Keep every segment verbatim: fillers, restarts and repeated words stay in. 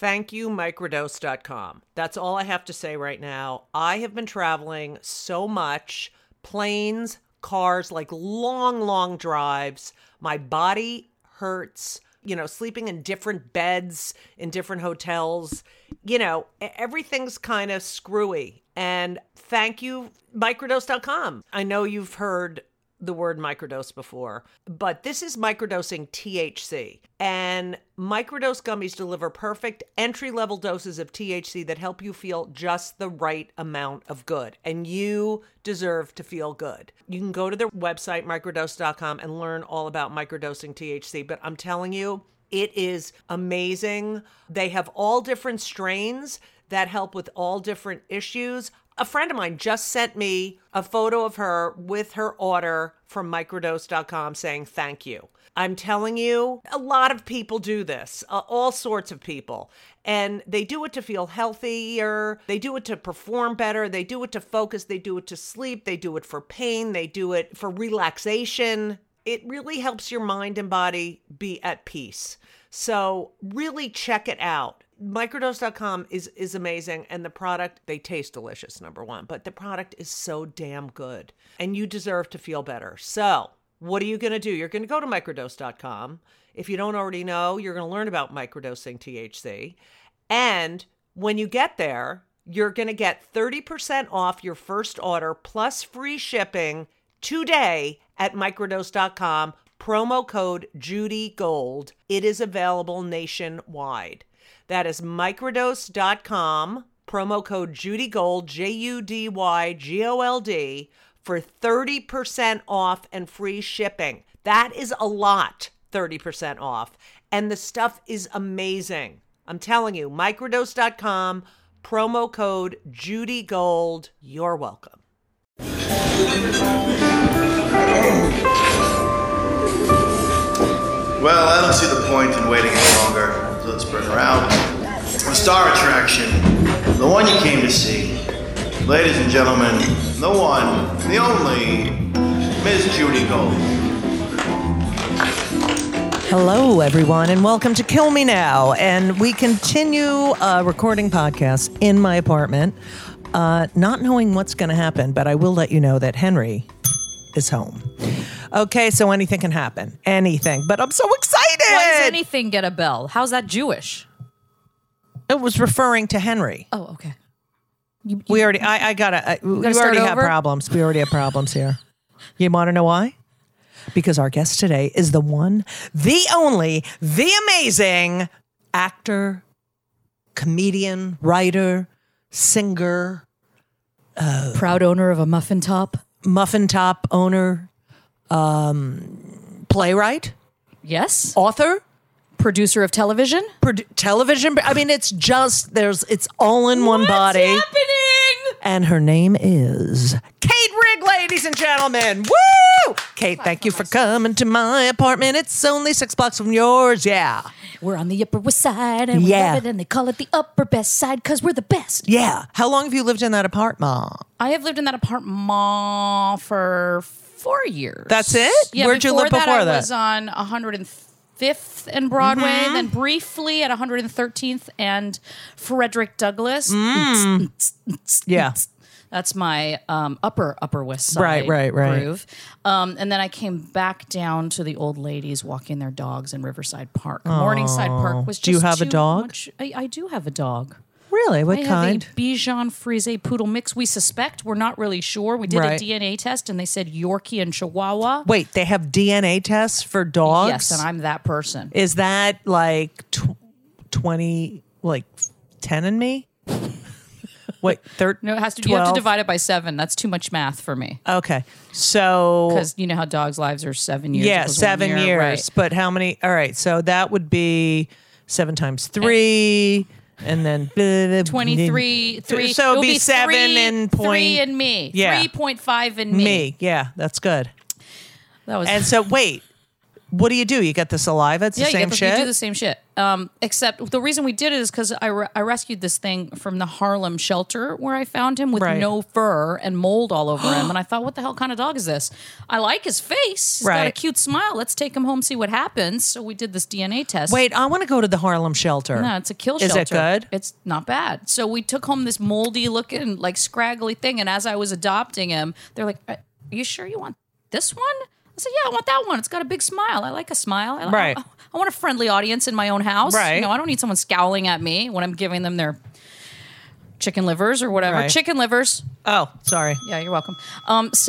Thank you, microdose dot com. That's all I have to say right now. I have been traveling so much, planes, cars, like long, long drives. My body hurts, you know, sleeping in different beds in different hotels. You know, everything's kind of screwy. And thank you, microdose dot com. I know you've heard the word microdose before, but this is microdosing T H C. And microdose gummies deliver perfect entry-level doses of T H C that help you feel just the right amount of good. And you deserve to feel good. You can go to their website, microdose dot com, and learn all about microdosing T H C. But I'm telling you, it is amazing. They have all different strains that help with all different issues. A friend of mine just sent me a photo of her with her order from microdose dot com saying thank you. I'm telling you, a lot of people do this, uh, all sorts of people. And they do it to feel healthier. They do it to perform better. They do it to focus. They do it to sleep. They do it for pain. They do it for relaxation. It really helps your mind and body be at peace. So really check it out. microdose dot com is, is amazing. And the product, they taste delicious, number one. But the product is so damn good. And you deserve to feel better. So what are you going to do? You're going to go to microdose dot com. If you don't already know, you're going to learn about microdosing T H C. And when you get there, you're going to get thirty percent off your first order plus free shipping today at microdose dot com. Promo code Judy Gold. It is available nationwide. That is microdose dot com, promo code Judy Gold, J U D Y G O L D, for thirty percent off and free shipping. That is a lot, thirty percent off. And the stuff is amazing. I'm telling you, microdose dot com, promo code Judy Gold. You're welcome. Well, I don't see the point in waiting any longer. So let's bring her out. The star attraction, the one you came to see. Ladies and gentlemen, the one, the only, Miss Judy Gold. Hello, everyone, and welcome to Kill Me Now. And we continue uh, recording podcasts in my apartment, uh, not knowing what's going to happen, but I will let you know that Henry is home. Okay, so anything can happen. Anything. But I'm so excited! Why does anything get a bell? How's that Jewish? It was referring to Henry. Oh, okay. You, you, we already, I, I gotta, I, we already have problems. We already have problems here. You want to know why? Because our guest today is the one, the only, the amazing actor, comedian, writer, singer. Uh, Proud owner of a muffin top. Muffin top owner. Um, playwright? Yes. Author? Producer of television? Pro- television? I mean, it's just, there's, it's all in one What's body. What's happening? And her name is Kate Rigg, ladies and gentlemen. Woo! Kate, thank you for coming to my apartment. It's only six blocks from yours. Yeah. We're on the Upper West Side, and we yeah. love it, and they call it the Upper Best Side because we're the best. Yeah. How long have you lived in that apartment? I have lived in that apartment for four years. That's it? Yeah, Where'd you live before that? that? I was on one hundred fifth and Broadway, mm-hmm. then briefly at one hundred thirteenth and Frederick Douglass. Mm. Yeah. That's my um, upper, upper West Side right, right, right. groove. Um, and then I came back down to the old ladies walking their dogs in Riverside Park. Aww. Morningside Park was just Do you have too a dog? Much, I, I do have a dog. Really? What I kind? have a Bichon Frise Poodle mix. We suspect. We're not really sure. We did right. a D N A test, and they said Yorkie and Chihuahua. Wait, they have D N A tests for dogs? Yes, and I'm that person. Is that like tw- twenty, like ten and me? Wait, third? No, it has to. You have to divide it by seven. That's too much math for me. Okay, so because you know how dogs' lives are seven years. Yeah, seven year, years. Right. But how many? All right, so that would be seven times three. And then twenty-three, three. So it'd be, be seven three, and point. Three and me. Yeah. three point five and me. Me, yeah, that's good. That was. And so, wait, what do you do? You get the saliva? It's Yeah, the you, same get the, shit? you do the same shit. Um, except the reason we did it is because I, re- I rescued this thing from the Harlem shelter where I found him with Right. no fur and mold all over him. And I thought, what the hell kind of dog is this? I like his face. He's got a Right. cute smile. Let's take him home, see what happens. So we did this D N A test. Wait, I want to go to the Harlem shelter. No, it's a kill Is shelter. it good? It's not bad. So we took home this moldy looking, like scraggly thing. And as I was adopting him, they're like, are you sure you want this one? I said, yeah, I want that one. It's got a big smile. I like a smile. I, Right. I, I want a friendly audience in my own house. Right. You know, I don't need someone scowling at me when I'm giving them their chicken livers or whatever. Right. Chicken livers. Oh, sorry. Yeah, you're welcome. Um, so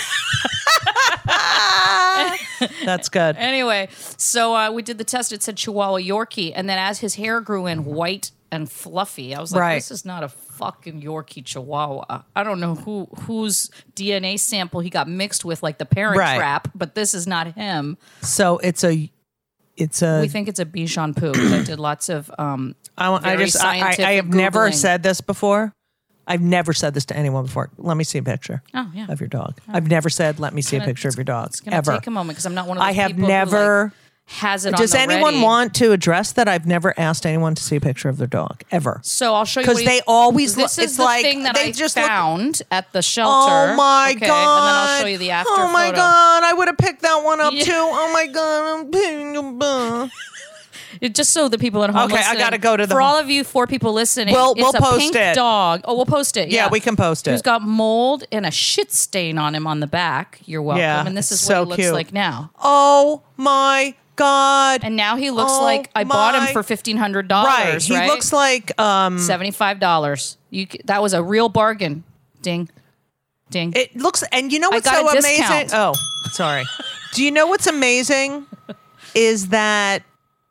That's good. anyway, so uh, we did the test. It said Chihuahua Yorkie. And then as his hair grew in white and fluffy, I was like, Right. this is not a fucking Yorkie Chihuahua. I don't know who whose D N A sample he got mixed with, like the Parent Right. Trap, but this is not him. So it's a, it's a. We think it's a Bichon Poo. I did lots of um, I, want- I very just. I, I, I scientific have never Googling. said this before. I've never said this to anyone before. Let me see a picture Oh, yeah. of your dog. I've never said, "Let me see a gonna- picture of your dog." It's gonna Ever. take a moment because I'm not one of those I have people who, never. like, has it Does on the anyone ready. want to address that? I've never asked anyone to see a picture of their dog ever. So I'll show you 'Cause what he- they always look- This is it's the like thing that they I just look- found at the shelter. Oh my okay, god! And then I'll show you the after. Oh my photo. god! I would have picked that one up Yeah. too. Oh my god! I'm picking It, just so the people at home. Okay, I listening, gotta go to the- For all of you four people listening, We'll- it's we'll a post pink it. dog. Oh, we'll post it. Yeah, Yeah, we can post it. Who's got mold and a shit stain on him on the back? You're welcome. Yeah, and this is it's what so he looks cute. like now. Oh my god! And now he looks Oh like I bought him my- for fifteen hundred dollars. Right, he looks like um. seventy-five dollars. You c- that was a real bargain. Ding, ding. It looks, and you know what's got so a amazing? discount. Oh, sorry. Do you know what's amazing? Is that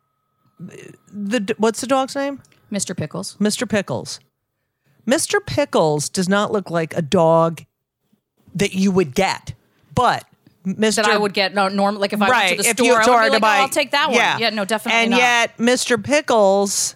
the what's the dog's name? Mister Pickles. Mister Pickles. Mister Pickles does not look like a dog that you would get, but Mister That I would get no normal. Like if I right, went to the if store, you I would store be to like, buy, oh, I'll take that one. Yeah, Yeah, no, definitely And not. yet, Mister Pickles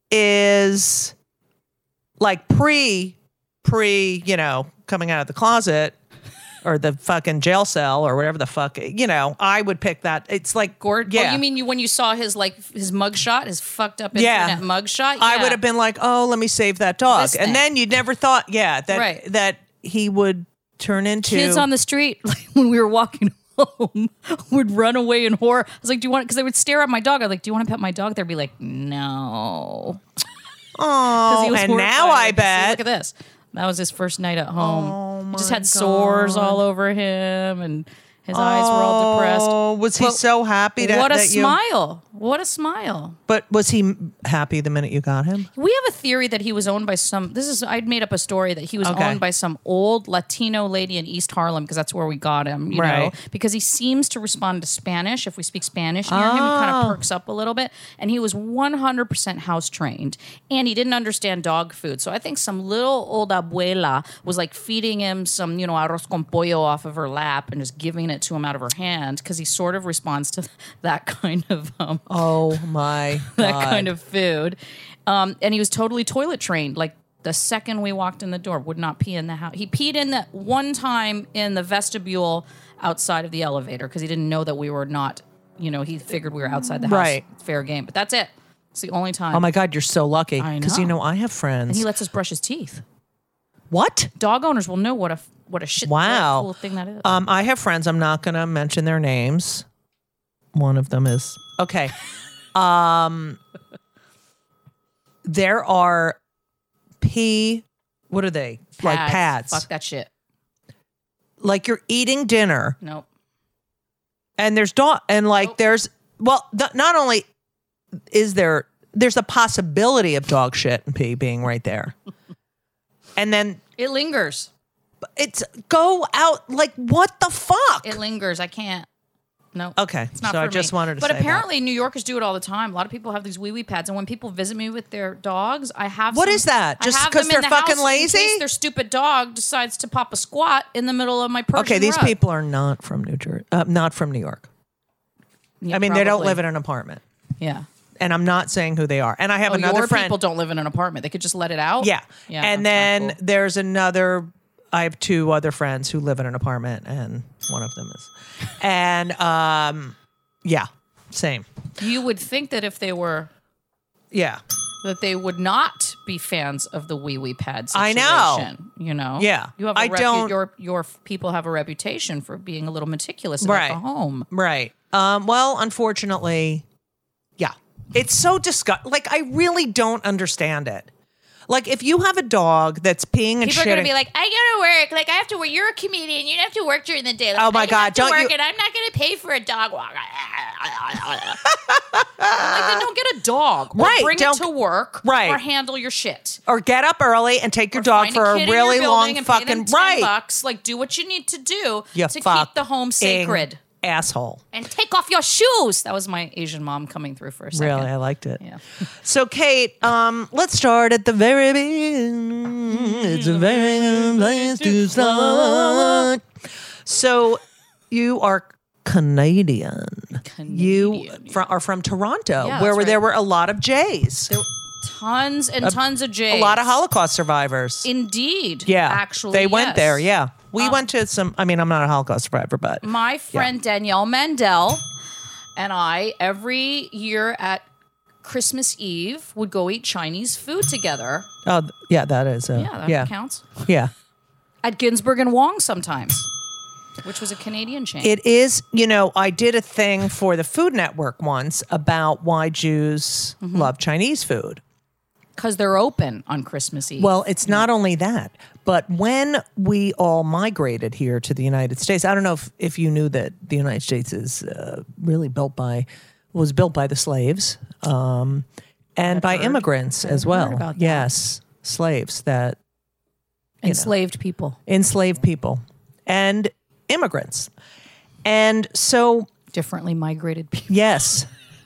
is like pre, pre, you know, coming out of the closet or the fucking jail cell or whatever the fuck, you know. I would pick that. It's like Gord. Yeah, Oh, you mean you when you saw his like his mugshot, his fucked up Yeah. internet mugshot? I Yeah. would have been like, oh, let me save that dog, This and thing. then you never thought, yeah, that Right. that he would turn into Kids on the street like, when we were walking home would run away in horror. I was like, "Do you want?" Because they would stare at my dog. I was like, "Do you want to pet my dog?" They'd be like, "No." Oh, He was and now horrified. I See, bet. Look at this. That was his first night at home. Oh, he just my had sores all over him, and his eyes were all depressed. Oh, was he But so happy to What a that you? smile! What a smile! But was he happy the minute you got him? We have a theory that he was owned by some. This is I'd made up a story that he was Okay. owned by some old Latino lady in East Harlem because that's where we got him. You know, Right. because he seems to respond to Spanish. If we speak Spanish near him, he kind Oh. of perks up a little bit. And he was one hundred percent house trained, and he didn't understand dog food. So I think some little old abuela was like feeding him some, you know, arroz con pollo off of her lap and just giving it to him out of her hand because he sort of responds to that kind of. Um, Oh my that God. kind of food. Um, and he was totally toilet trained. Like the second we walked in the door, would not pee in the house. He peed in that one time in the vestibule outside of the elevator because he didn't know that we were not, you know, he figured we were outside the house. Right. Fair game. But that's it. It's the only time. Oh my God, you're so lucky. I Because you know. know I have friends. And he lets us brush his teeth. what? Dog owners will know what a what a shit Wow. cool thing that is. Um, I have friends. I'm not going to mention their names. One of them is okay. Um, there are pee. What are they? Like pads. Fuck that shit. Like you're eating dinner, Nope. and there's dog, and like Nope. there's well, th- not only is there there's a possibility of dog shit and pee being right there, and then It lingers. it's go out like what the fuck? It lingers. I can't. No. Okay, It's not so for I just me. wanted to But say that. apparently New Yorkers do it all the time. A lot of people have these wee wee pads, and when people visit me with their dogs, I have What some- is that? I Just have 'cause them in they're the fucking house in lazy? case their stupid dog decides to pop a squat in the middle of my Persian Okay, these rug. people are not from New Jersey, uh, not from New York. Yeah, I mean, they don't probably. live in an apartment, Yeah. and I'm not saying who they are. And I have Oh, another your friend. people don't live in an apartment. They could just let it out. Yeah. Yeah. And that's then not cool. there's another, I have two other friends who live in an apartment, and one of them is. And um, Yeah, same. You would think that if they were, Yeah. that they would not be fans of the wee wee pad I situation. know. You know? Yeah. You have a I repu- don't- Your, your people have a reputation for being a little meticulous about Right. the home. Right. Um, well, unfortunately, yeah. It's so disgusting. Like, I really don't understand it. Like, if you have a dog that's peeing and People shitting. are going to be like, I gotta work. Like, I have to work. You're a comedian. You have to work during the day. Like, Oh, my I God, have to don't work, you- and I'm not going to pay for a dog walk. Like, then don't get a dog. Or Right, bring it don't- to work. Right. Or handle your shit. or get up early and take your Or dog find for a, a, kid in really your long building and pay them fucking ten right. bucks. Like, do what you need to do You to fuck keep the home sacred. asshole. And take off your shoes. That was my Asian mom coming through for a second. Really, I liked it. Yeah. So, Kate, um, let's start at the very beginning. It's a very good place to start. So, you are Canadian. You Canadian, fr- are from Toronto, Yeah, where that's there right. were a lot of Jays, There were tons and tons of J's. a lot of Holocaust survivors. Indeed. yeah, Actually, they went yes. there. Yeah, we Um, went to some. I mean, I'm not a Holocaust survivor, but My friend Danielle Mandel and I, every year at Christmas Eve, would go eat Chinese food together. oh, th- yeah, that is. Uh, Yeah, that yeah, counts. yeah. At Ginsberg and Wong sometimes, which was a Canadian chain. It is, you know, I did a thing for the Food Network once about why Jews Mm-hmm. love Chinese food. Because they're open on Christmas Eve. Well, it's not only that, but when we all migrated here to the United States, I don't know if, if you knew that the United States is uh, really built by, was built by the slaves um, and by heard- immigrants as heard well. about that. Yes, slaves that enslaved people. enslaved people and immigrants. And so Differently migrated people. yes.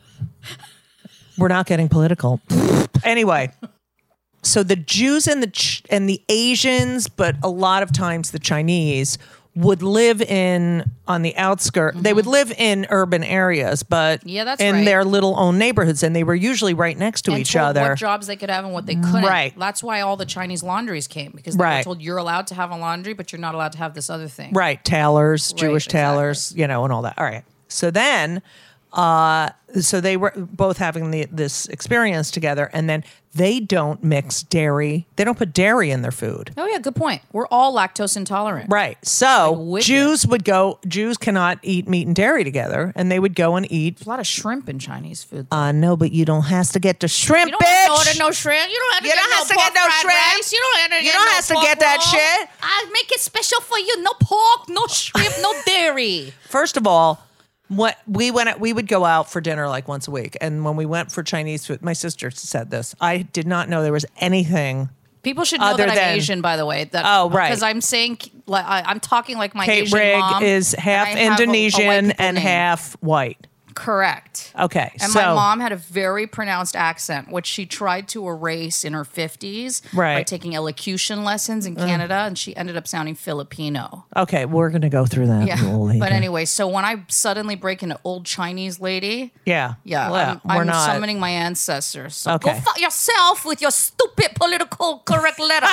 We're not getting political. Anyway, so the Jews and the Ch- and the Asians, but a lot of times the Chinese would live in on the outskirts. They would live in urban areas, but Mm-hmm. Yeah, that's in right. their little own neighborhoods, and they were usually right next to And each told other. what jobs they could have and what they couldn't. Right. That's why all the Chinese laundries came, because they were Right. told you're allowed to have a laundry, but you're not allowed to have this other thing. Right, tailors, Jewish exactly. tailors, you know, and all that. All right. So then, uh, so they were both having the, this experience together, and then they don't mix dairy. They don't put dairy in their food. Oh yeah, good point. We're all lactose intolerant. Right. So wicked. Jews would go, Jews cannot eat meat and dairy together, and they would go and eat. There's a lot of shrimp in Chinese food. Uh, no, but you don't have to get the shrimp, you don't bitch. have to order no shrimp. You don't have to You get don't no have to pork get no fried shrimp. rice. You don't have to You get don't no have to pork get that roll. shit. I'll make it special for you. No pork, no shrimp, no dairy. First of all, what we went, we would go out for dinner like once a week, and when we went for Chinese food, my sister said this. I did not know there was anything. People should know Other that I'm than- Asian, by the way. That, Oh, right. Because I'm saying, like, I- I'm talking like my Kate Asian Rigg mom. is half and I have a- a white Indonesian people and name. half white. Correct. Okay, And so my mom had a very pronounced accent, which she tried to erase in her fifties by Right. Uh. taking elocution lessons in Canada, and she ended up sounding Filipino. okay, we're gonna go through that. Yeah. later. But anyway, so when I suddenly break into old Chinese lady, yeah, yeah, Well, I'm, we're I'm not. summoning my ancestors. So Okay. go fuck yourself with your stupid political correct letter.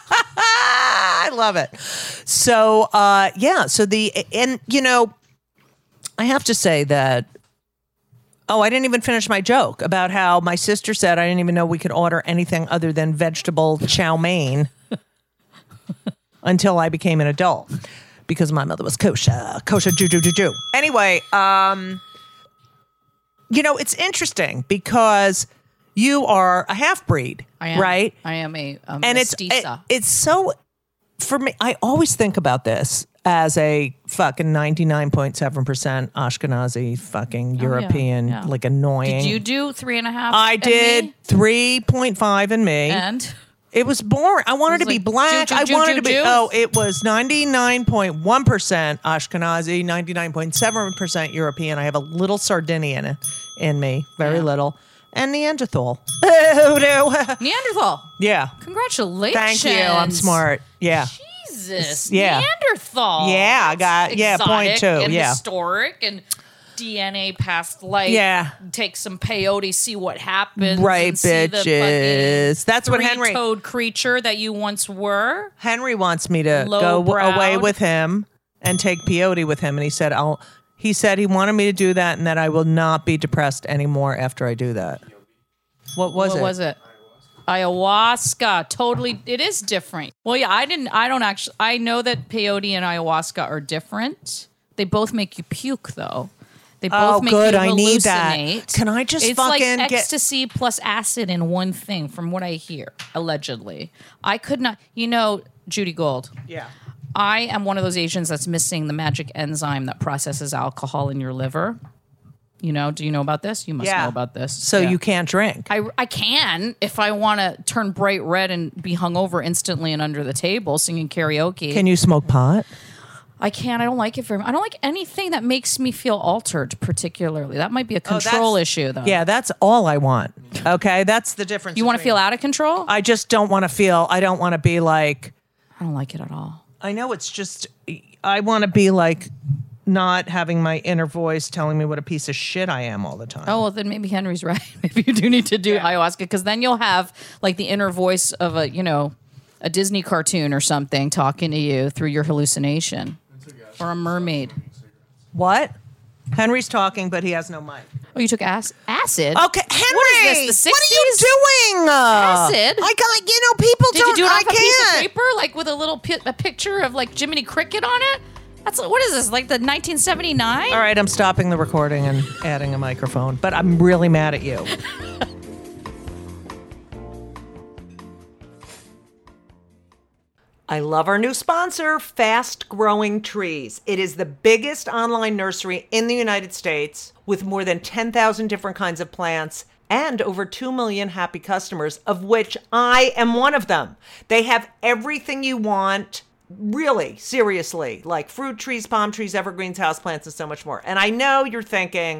I love it. So, uh, yeah. So the and you know, I have to say that. Oh, I didn't even finish my joke about how my sister said I didn't even know we could order anything other than vegetable chow mein until I became an adult because my mother was kosher, kosher, Jew, Jew, Jew, Jew. Anyway, um, you know, it's interesting because you are a half breed, I am, right? I am a, a and it's it, mestiza. it's so for me. I always think about this as a fucking ninety-nine point seven percent Ashkenazi fucking European, yeah. like annoying. Did you do three and a half? I and did me? three point five in me. And It was boring. I wanted It to was be like, black. Jew, Jew, I Jew, wanted Jew, to be. Jew. Oh, it was ninety-nine point one percent Ashkenazi, ninety-nine point seven percent European. I have a little Sardinian in, in me, very Yeah. little, and Neanderthal. Oh, no. Neanderthal. Yeah. Congratulations. Thank you. I'm smart. Yeah. Jesus. Yeah. Neanderthal. Yeah, I got- That's yeah, point exotic two, and yeah. historic and D N A past life. Yeah. Take some peyote, see what happens. Right, and see the bitches. fucking That's what Henry- three-toed creature that you once were. Henry wants me to go Low-browed. away with him and take peyote with him, and he said, "I'll." He said he wanted me to do that and that I will not be depressed anymore after I do that. What was what it? What was it? Ayahuasca. Totally. It is different. Well, yeah, I didn't, I don't actually, I know that peyote and ayahuasca are different. They both make you puke, though. They both Oh, make good. you I need that. hallucinate. Can I just it's fucking like get- ecstasy plus acid in one thing, from what I hear, allegedly. I could not, you know, Judy Gold. Yeah. I am one of those Asians that's missing the magic enzyme that processes alcohol in your liver. You know, do you know about this? You must Yeah. know about this. So Yeah. you can't drink. I, I can if I want to turn bright red and be hungover instantly and under the table singing karaoke. Can you smoke pot? I can. I don't like it very much. I don't like anything that makes me feel altered, particularly. That might be a control that's- issue, though. Yeah, that's all I want. Okay, that's the difference. You want to between- feel out of control? I, I just don't want to feel. I don't want to be like. don't like it at all. I know it's just. I want to be like, not having my inner voice telling me what a piece of shit I am all the time. Oh, well, then maybe Henry's right. Maybe you do need to do ayahuasca, because then you'll have like the inner voice of a, you know, a Disney cartoon or something talking to you through your hallucination. Or a mermaid. What? Henry's talking, but he has no mic. Oh, you took ac- acid? Okay, Henry. What is this, the What are you sixties? doing? Uh, Acid? I got. You know, people Did don't. you do it I off a piece of can't. paper, like with a little pi- a picture of like Jiminy Cricket on it? That's what is this? Like the nineteen seventy-nine? All right, I'm stopping the recording and adding a microphone, but I'm really mad at you. I love our new sponsor, Fast Growing Trees. It is the biggest online nursery in the United States with more than ten thousand different kinds of plants and over two million happy customers, of which I am one of them. They have everything you want. Really, seriously, like fruit trees, palm trees, evergreens, houseplants, and so much more. And I know you're thinking,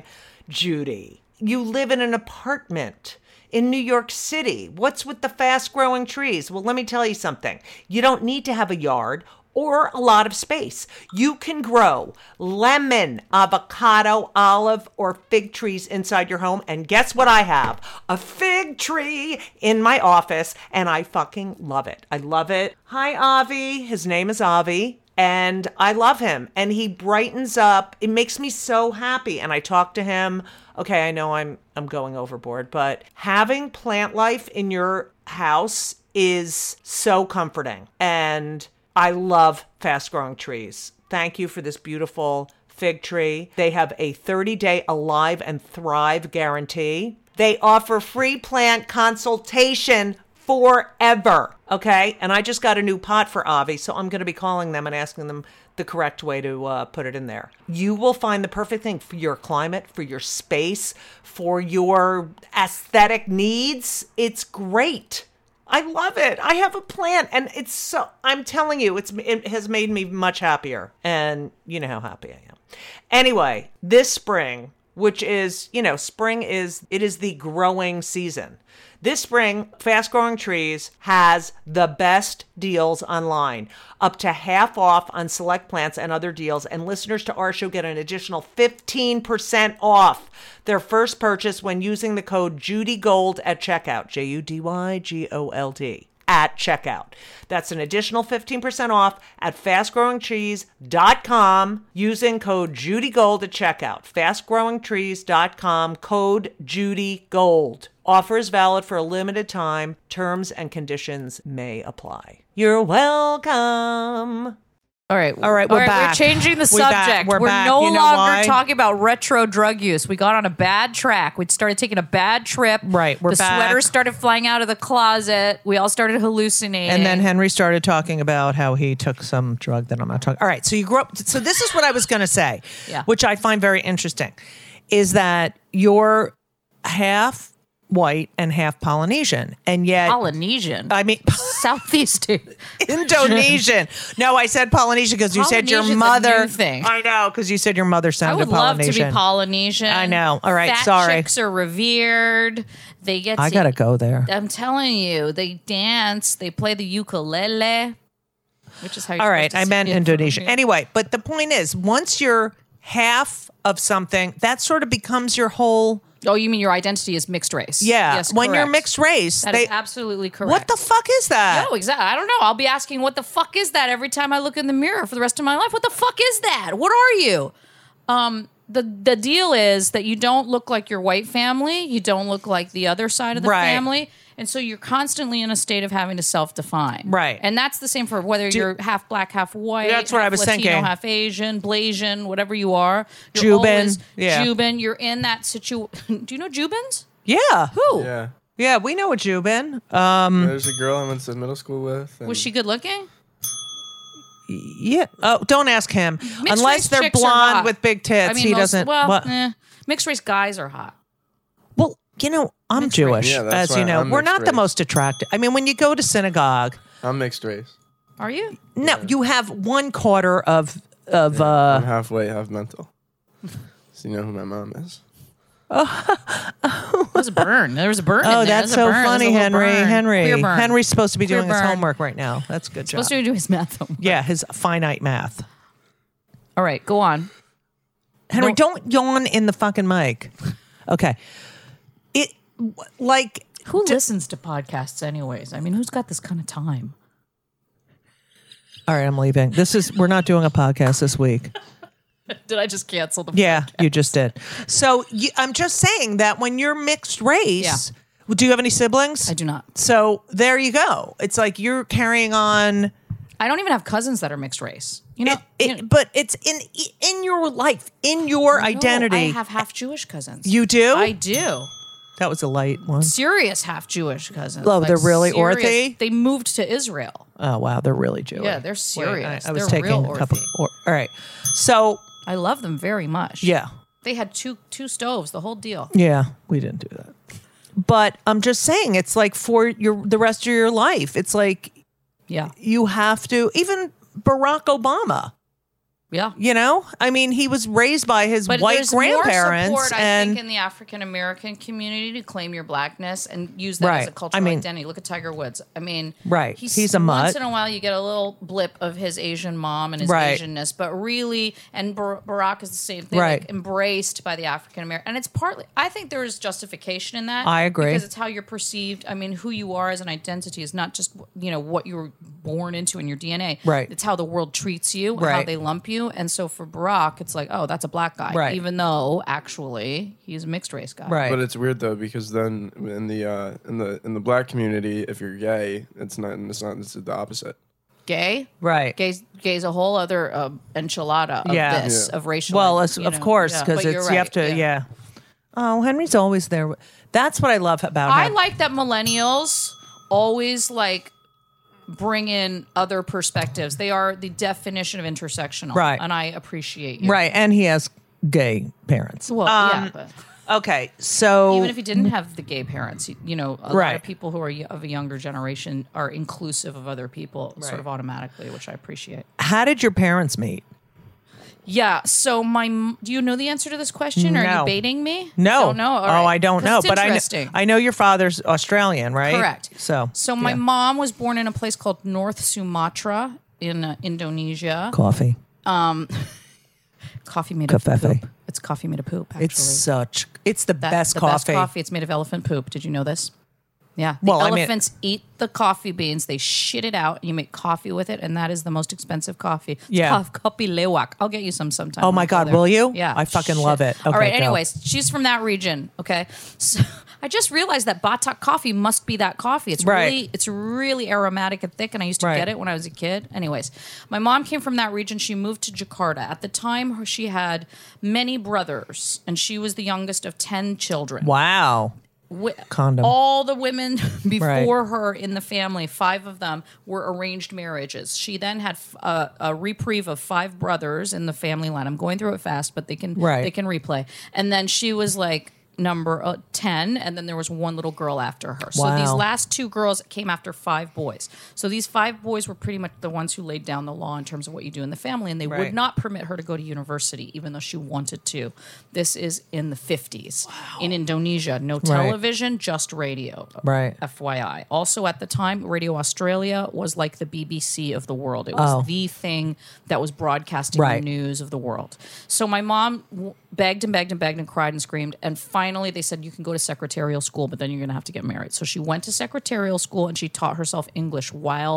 Judy, you live in an apartment in New York City. What's with the fast-growing trees? Well, let me tell you something. You don't need to have a yard or a lot of space. You can grow lemon, avocado, olive, or fig trees inside your home. And guess what I have? A fig tree in my office, and I fucking love it. I love it. Hi, Avi. His name is Avi. And I love him. And he brightens up. It makes me so happy. And I talk to him. Okay, I know I'm I'm going overboard, but having plant life in your house is so comforting. And I love fast growing trees. Thank you for this beautiful fig tree. They have a thirty-day Alive and Thrive guarantee. They offer free plant consultation forever. Okay? And I just got a new pot for Avi, so I'm going to be calling them and asking them the correct way to uh, put it in there. You will find the perfect thing for your climate, for your space, for your aesthetic needs. It's great. I love it. I have a plant, and it's so, I'm telling you, it's it has made me much happier. And you know how happy I am. Anyway, this spring, which is, you know, spring is, it is the growing season. This spring, Fast Growing Trees has the best deals online. Up to half off on select plants and other deals. And listeners to our show get an additional fifteen percent off their first purchase when using the code JudyGold at checkout. J U D Y G O L D. At checkout. That's an additional fifteen percent off at fast growing trees dot com using code JudyGold at checkout. fast growing trees dot com, code JudyGold. Offer is valid for a limited time. Terms and conditions may apply. You're welcome. All right. All right, we're back. We're changing the We're back. subject. We're back. no You know longer why? talking about retro drug use. We got on a bad track. We started taking a bad trip. Right, we're the back. sweaters started flying out of the closet. We all started hallucinating. And then Henry started talking about how he took some drug that I'm not talking. All right, so you grew up. So this is what I was going to say, Yeah. which I find very interesting, is that you're half white and half Polynesian, and yet Polynesian. I mean Southeast. Indonesian. No, I said Polynesian because you said your Polynesian's a mother. new thing. I know because you said your mother I sounded would love to Polynesian. be Polynesian. I know. All right, Fat sorry. chicks are revered. They get. I to- gotta go there. I'm telling you, they dance. They play the ukulele, which is how. You're All right, supposed to I say meant it. Indonesian. Anyway, but the point is, once you're half of something, that sort of becomes your whole. Oh, you mean your identity is mixed race? Yeah, Yes, when you're correct. mixed race, That they is absolutely correct. what the fuck is that? No, exactly. I don't know. I'll be asking, what the fuck is that every time I look in the mirror for the rest of my life? What the fuck is that? What are you? Um, the the deal is that you don't look like your white family. You don't look like the other side of the Right. family. And so you're constantly in a state of having to self-define. Right. And that's the same for whether you're half black, half white. That's what half I was Latino, thinking. half Asian, Blasian, whatever you are. You're Jubin, always yeah. Jubin. You're in that situation. Do you know Jubins? Yeah. Who? Yeah. Yeah, we know a Jubin. Um, There's a girl I went to middle school with. and- Was she good looking? yeah. Oh, don't ask him. Mixed Unless race they're chicks are blonde hot. with big tits, I mean, he most- doesn't. Well, what- eh. Mixed race guys are hot. Well, you know, I'm Mixed Jewish, race. Yeah, that's as you why know. I'm We're mixed not the race. most attractive. I mean, when you go to synagogue, I'm mixed race. Are you? no, you have one quarter of of uh I'm half white, half mental. So you know who my mom is. There was a burn. There was a burn. Oh, in there. that's There's a so burn. There's a funny, little Henry. burn. Henry. Queer burn. Henry's supposed to be Queer doing his burn. homework right now. That's good job. Supposed to do his math homework. Yeah, his finite math. All right, go on. Henry, No. don't yawn in the fucking mic. Okay. It like Who listens to podcasts, anyways? I mean, who's got this kind of time? all right, I'm leaving. This is we're not doing a podcast this week. Did I just cancel the? Yeah, you just did. So you, I'm just saying that when you're mixed race, do you have any siblings? I do not. So there you go. It's like you're carrying on. I don't even have cousins that are mixed race. You know, It, it, you know- but it's in in your life, in your No, identity. I have half Jewish cousins. You do? I do. That was a light one. Serious half Jewish cousins. Oh, they're really serious. orthy? They moved to Israel. Oh wow, they're really Jewish. Yeah, they're Wait, serious. I, I was They're taking real a couple. orthy. Or, all right. So I love them very much. yeah, They had two two stoves, the whole deal. yeah, we didn't do that. But I'm just saying, it's like for your the rest of your life, it's like Yeah. you have to. Even Barack Obama. Yeah. You know, I mean, he was raised by his But white there's grandparents, more support, I and think, in the African American community to claim your blackness and use that as a Right. cultural I mean- identity. Look at Tiger Woods. I mean, Right. He's a mutt. Once in a while, you get a little blip of his Asian mom and his Right. Asianness, but really, and Bar- Barack is the same thing, Right. like embraced by the African American. And it's partly, I think there is justification in that. I agree. because it's how you're perceived. I mean, who you are as an identity is not just you know what you were born into in your D N A. Right. It's how the world treats you, how Right. they lump you, and so for Barack, it's like, oh, that's a black guy, Right. even though actually he's a mixed race guy. right. But it's weird though because then in the uh, in the in the black community, if you're gay, it's not it's not it's the opposite. Gay, right. gay's gay's a whole other uh, enchilada of Yeah. this Yeah. of racial. Well, as, you of know, course, yeah. because But it's you're you have right, to. Yeah. Oh, Henry's always there. That's what I love about I him. like that millennials always like bring in other perspectives. They are the definition of intersectional, Right. And I appreciate you. Right, and he has gay parents. Well, Um, yeah, but Okay, so even if he didn't have the gay parents, you- you know, a lot Right. of people who are y- of a younger generation are inclusive of other people, sort Right. of automatically, which I appreciate. how did your parents meet? Yeah. So my, m- do you know the answer to this question? Are No. you baiting me? No. Don't know. All oh, right. I don't 'Cause know. it's But I know, interesting. I know your father's Australian, right? Correct. So, So my yeah. mom was born in a place called North Sumatra in uh, Indonesia. coffee. Coffee made of Covfefe. poop. It's coffee made of poop. Actually, It's such. It's the That- best the coffee. best coffee. It's made of elephant poop. Did you know this? Yeah. The Well, I mean- elephants eat the coffee beans. They shit it out. And you make coffee with it, and that is the most expensive coffee. It's Yeah. Kof- Kopi Lewak. I'll get you some sometime. Oh my when I go God, there. will you? Yeah. I fucking Shit. love it. All Okay, right. go. Anyways, she's from that region. Okay. So I just realized that Batak coffee must be that coffee. It's Right. really, it's really aromatic and thick, and I used to Right. get it when I was a kid. Anyways, my mom came from that region. She moved to Jakarta. At the time, her- she had many brothers, and she was the youngest of ten children. Wow. Wi- Condom. All the women before her in the family, five of them were arranged marriages. She then had f- a, a reprieve of five brothers in the family line. I'm going through it fast, but they can Right. they can replay. And then she was like number uh, ten, and then there was one little girl after her. So Wow. these last two girls came after five boys. So these five boys were pretty much the ones who laid down the law in terms of what you do in the family, and they Right. would not permit her to go to university, even though she wanted to. This is in the fifties in Indonesia. No television, just radio. Right. F Y I. Also at the time, Radio Australia was like the B B C of the world. It was Oh. the thing that was broadcasting Right. the news of the world. So my mom w- begged and begged and begged and cried and screamed. And finally they said, you can go to secretarial school, but then you're going to have to get married. So she went to secretarial school and she taught herself English while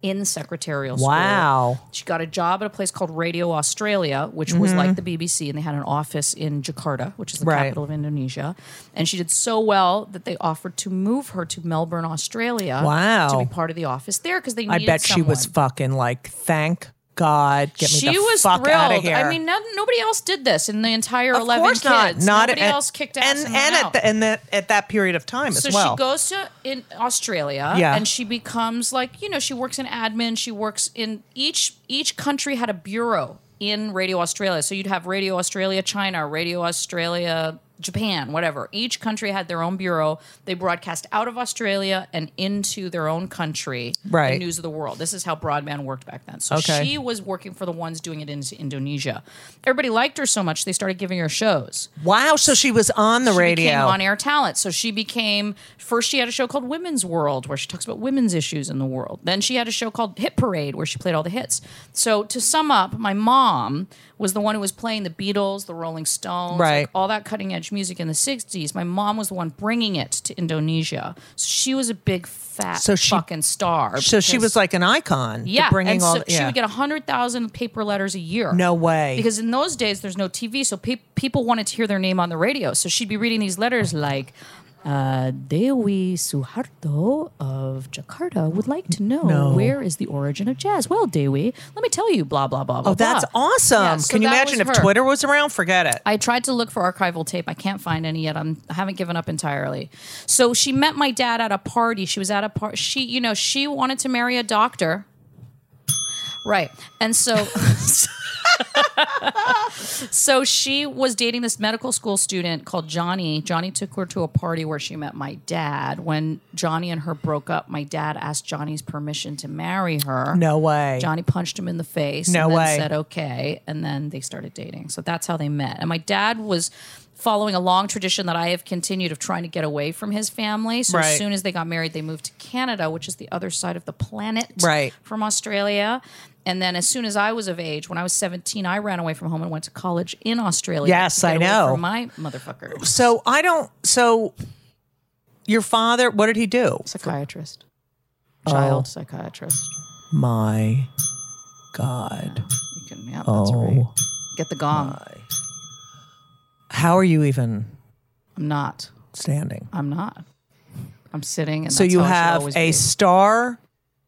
in secretarial school. Wow. She got a job at a place called Radio Australia, which was Mm-hmm. like the B B C, and they had an office in Jakarta, which is the Right. capital of Indonesia. And she did so well that they offered to move her to Melbourne, Australia Wow. to be part of the office there because they I needed bet she was someone. fucking like, thank God, get me She the was fuck thrilled. out of here. I mean, no, nobody else did this in the entire of eleven course not. kids. Not nobody at, else kicked ass and and, and, went at out. the, and the, at that period of time So as well. she goes to in Australia, Yeah. and she becomes like you know she works in admin. She works in each each country had a bureau in Radio Australia. So you'd have Radio Australia China, Radio Australia Japan, whatever. Each country had their own bureau. They broadcast out of Australia and into their own country Right. the news of the world. This is how broadband worked back then. So Okay. she was working for the ones doing it in Indonesia. Everybody liked her so much they started giving her shows. Wow, so she was on the She radio. became on-air talent. So she became, first she had a show called Women's World where she talks about women's issues in the world. Then she had a show called Hit Parade where she played all the hits. So to sum up, my mom was the one who was playing the Beatles, the Rolling Stones, Right. like all that cutting-edge music in the sixties. My mom was the one bringing it to Indonesia. So she was a big, fat So she- fucking star. so she because- was like an icon. to yeah, bringing and all so the- she yeah. would get one hundred thousand paper letters a year. No way. Because in those days, there's no T V, so pe- people wanted to hear their name on the radio. So she'd be reading these letters like, uh, Dewi Suharto of Jakarta would like to know No. where is the origin of jazz. Well, Dewi, let me tell you, blah, blah, blah, blah, Oh, that's blah. awesome. Yeah, so Can you that imagine if was her. Twitter was around? Forget it. I tried to look for archival tape. I can't find any yet. I'm, I haven't given up entirely. So she met my dad at a party. She was at a party. She, you know, she wanted to marry a doctor. Right. And so so she was dating this medical school student called Johnny. Johnny took her to a party where she met my dad. When Johnny and her broke up, my dad asked Johnny's permission to marry her. No way. Johnny punched him in the face No and then way. said okay, and then they started dating. So that's how they met. And my dad was following a long tradition that I have continued of trying to get away from his family. So Right. as soon as they got married, they moved to Canada, which is the other side of the planet Right. from Australia. And then as soon as I was of age, when I was seventeen, I ran away from home and went to college in Australia. Yes, to get I away know. From my motherfucker. So I don't. So your father, what did he do? Psychiatrist. Oh. Child psychiatrist. My God. You can, yeah, that's right. Oh, Get the gong. how are you even I'm not. standing? I'm not. I'm sitting. And So that's you how it should have always a be. star,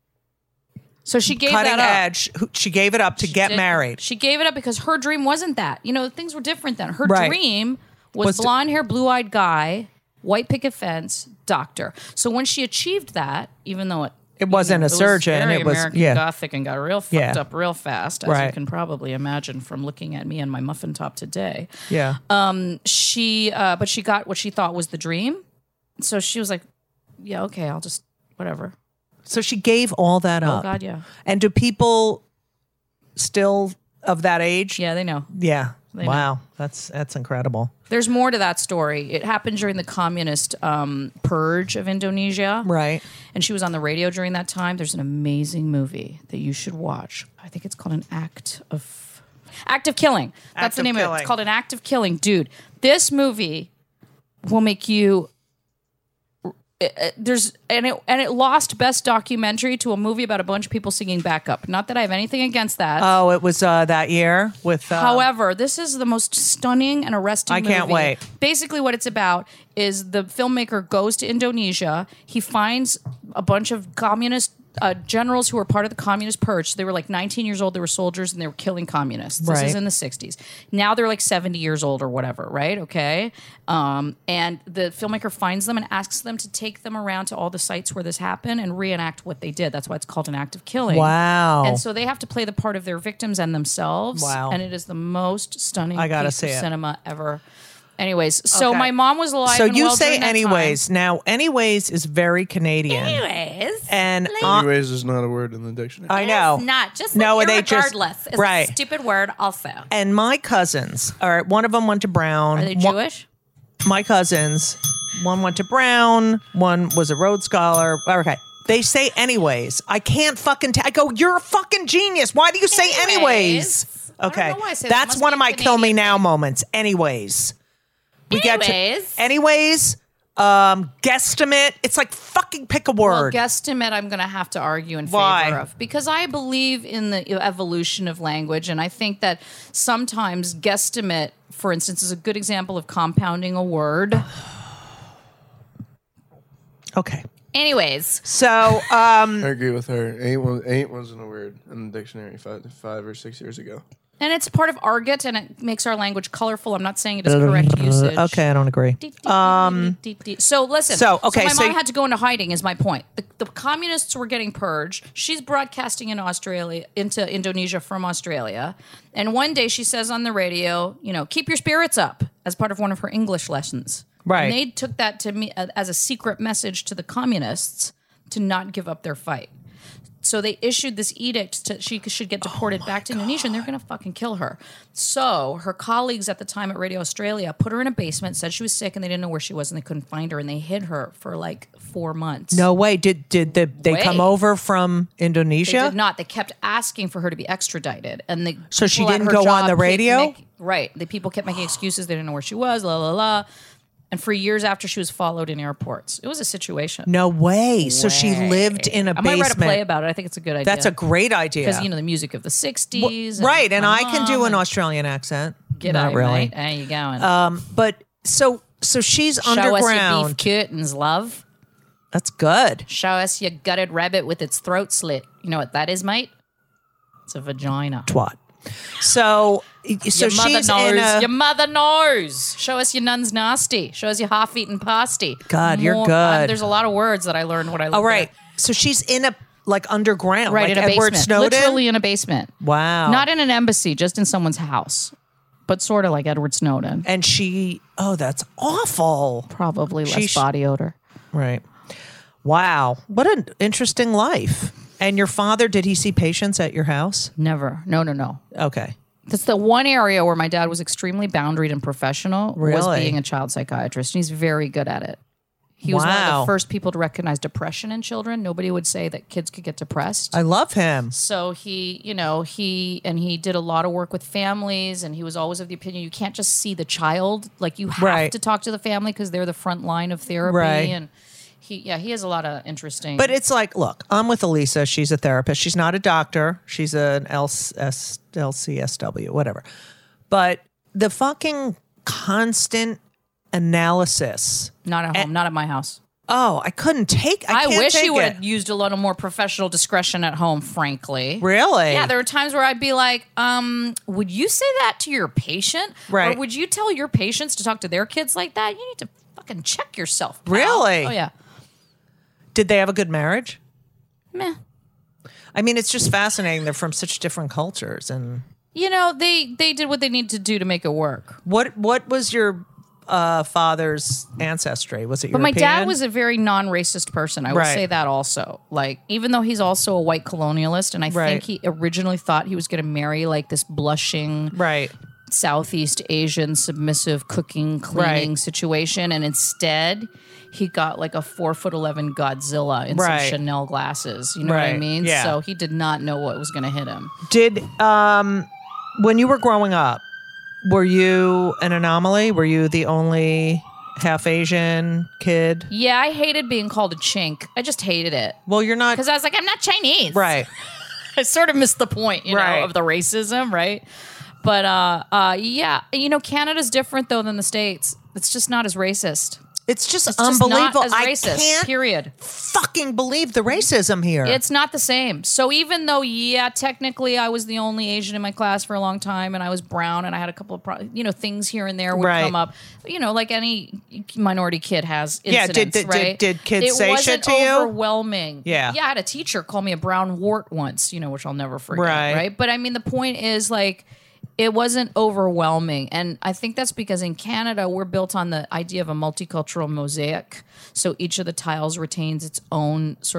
So she gave cutting that up. edge. Who, she gave it up to She get did- married. She gave it up because her dream wasn't that. You know, things were different then. Her Right. dream was, Was to- blonde hair, blue eyed guy, white picket fence, doctor. So when she achieved that, even though it It wasn't a it was surgeon. very It was American yeah. Gothic and got real fucked Yeah. up real fast, as you Right. can probably imagine from looking at me and my muffin top today. Yeah. She, uh, but she got what she thought was the dream. So she was like, "Yeah, okay, I'll just whatever." So she gave all that Oh up. God, yeah, And do people still of that age? yeah, they know. Yeah. They know. Wow. That's that's incredible. There's more to that story. It happened during the communist um, purge of Indonesia. Right. And she was on the radio during that time. There's an amazing movie that you should watch. I think it's called An Act of Act of Killing. That's Act the of name of it. Killing. It's called An Act of Killing. Dude, this movie will make you it- it- there's and it and it lost best documentary to a movie about a bunch of people singing backup. Not that I have anything against that. Oh, it was uh, that year with. Uh, However, this is the most stunning and arresting I can't movie. wait. Basically, what it's about is the filmmaker goes to Indonesia. He finds a bunch of communist uh, generals who were part of the communist purge. They were like nineteen years old. They were soldiers and they were killing communists. This Right. is in the sixties. Now they're like seventy years old or whatever, right? Okay. Um, and the filmmaker finds them and asks them to take them around to all the sites where this happened and reenact what they did. That's why it's called An Act of Killing. Wow. And so they have to play the part of their victims and themselves. Wow. And it is the most stunning I gotta piece see of it. cinema ever. Anyways, so Okay. my mom was alive. So and you well say during that anyways. Now, anyways is very Canadian. time. Anyways. And uh, Anyways is not a word in the dictionary. I know. It's not just No, like they just- irregardless. It's right. a stupid word also. and my cousins, all right, one of them went to Brown. Are they One- Jewish? my cousins, one went to Brown, one was a Rhodes Scholar. Okay. They say anyways. I can't fucking t- I go, you're a fucking genius. Why do you say anyways? Anyways. I don't Okay. know why I say that. That's Must one be of my kill me Canadian. now moments. Anyways. We get Anyways. to anyways. um, guesstimate. It's like fucking pick a Well, word. guesstimate, I'm going to have to argue in Why? favor of. Because I believe in the evolution of language, and I think that sometimes guesstimate, for instance, is a good example of compounding a word. Okay. Anyways, So, um, I agree with her. Ain't was ain't wasn't a word in the dictionary five five or six years ago. and it's part of argot, and it makes our language colorful. I'm not saying it is correct usage. okay, I don't agree. Um, so listen. so, okay, my so mom y- had to go into hiding. Is my point. The, the communists were getting purged. She's broadcasting in Australia into Indonesia from Australia, and one day she says on the radio, you know, keep your spirits up as part of one of her English lessons. Right. And they took that to me uh, as a secret message to the communists to not give up their fight. So they issued this edict to she should get deported back to Indonesia, and they're going to fucking kill her. So her colleagues at the time at Radio Australia put her in a basement, said she was sick, and they didn't know where she was, and they couldn't find her, and they hid her for like four months. no way. Did did the, they Way. come over from They Indonesia? did not. They kept asking for her to be extradited, and the So she people at didn't her go on job the kept radio? make- right. The people kept making excuses. They didn't know where she was. La la la. And for years after, she was followed in airports. It was a situation. No way. So she lived in a I might write a basement. play about it. I think it's a good idea. That's a great idea. because you know the music of the sixties, right, and my I can mom do an and- Australian accent. Get Not out, really. Mate. How you going? Um, but so so she's Show us your underground. beef curtains, love. That's good. Show us your gutted rabbit with its throat slit. You know what that is, mate? It's a vagina. Twat. So so your mother she's knows. in a Your mother knows. Show us your nun's nasty. Show us your half-eaten pasty. God, you're More- good. uh, there's a lot of words that I learned when I lived Oh right. there. So she's in a like underground, Right, like in a Edward basement. Snowden. Literally in a basement. Wow. Not in an embassy, just in someone's house. But sort of like Edward Snowden. and she oh, that's awful. Probably less She sh- body odor. Right. Wow. What an interesting life. And your father, did he see patients at your house? Never. No, no, no. Okay. That's the one area where my dad was extremely boundaried and professional was Really? being a child psychiatrist. And he's very good at it. He was one of Wow. the first people to recognize depression in children. Nobody would say that kids could get depressed. I love him. So he, you know, he and he did a lot of work with families, and he was always of the opinion you can't just see the child. Like you have Right. to talk to the family because they're the front line of therapy. Right. And he, yeah, he has a lot of interesting. But it's like, look, I'm with Elisa. She's a therapist. She's not a doctor. She's an L S, L C S W, whatever. But the fucking constant analysis. not at home, not at my house. Oh, I couldn't take. I, I, can't wish take he would it. have used a little more professional discretion at home, frankly. Really? Yeah, there were times where I'd be like, um, would you say that to your patient? Right. Or would you tell your patients to talk to their kids like that? You need to fucking check yourself. pal. Really? Oh, yeah. Did they have a good marriage? Meh. I mean, it's just fascinating. They're from such different cultures. And You know, they they did what they needed to do to make it work. what what was your uh, father's ancestry? Was it But my European? dad was a very non-racist person. I would Right. say that also. Like, even though he's also a white colonialist, and I Right. think he originally thought he was going to marry like this blushing right. Southeast Asian submissive cooking cleaning Right. situation, and instead he got like a four foot eleven Godzilla in Right. some Chanel glasses. You know what I Right. mean? Yeah. So he did not know what was going to hit him. Did um, when you were growing up, were you an anomaly? Were you the only half Asian kid? Yeah, I hated being called a chink. I just hated it Well, you're not because I was like, I'm not Chinese. right. I sort of missed the point, you Right. know, of the racism, right? But uh, uh, yeah, you know, Canada's different though than the States. It's just not as racist. It's just It's just unbelievable. not as I racist. can't Period. fucking believe the racism here. It's not the same. So even though, yeah, technically I was the only Asian in my class for a long time, and I was brown, and I had a couple of, pro- you know, things here and there would Right. come up. You know, like any minority kid has Yeah, incidents, did- did- right? did- did kids it say wasn't shit to you? overwhelming. Yeah. Yeah, I had a teacher call me a brown wart once, you know, which I'll never forget, Right. right? But I mean, the point is, like, it wasn't overwhelming. And I think that's because in Canada, we're built on the idea of a multicultural mosaic. So each of the tiles retains its own sort of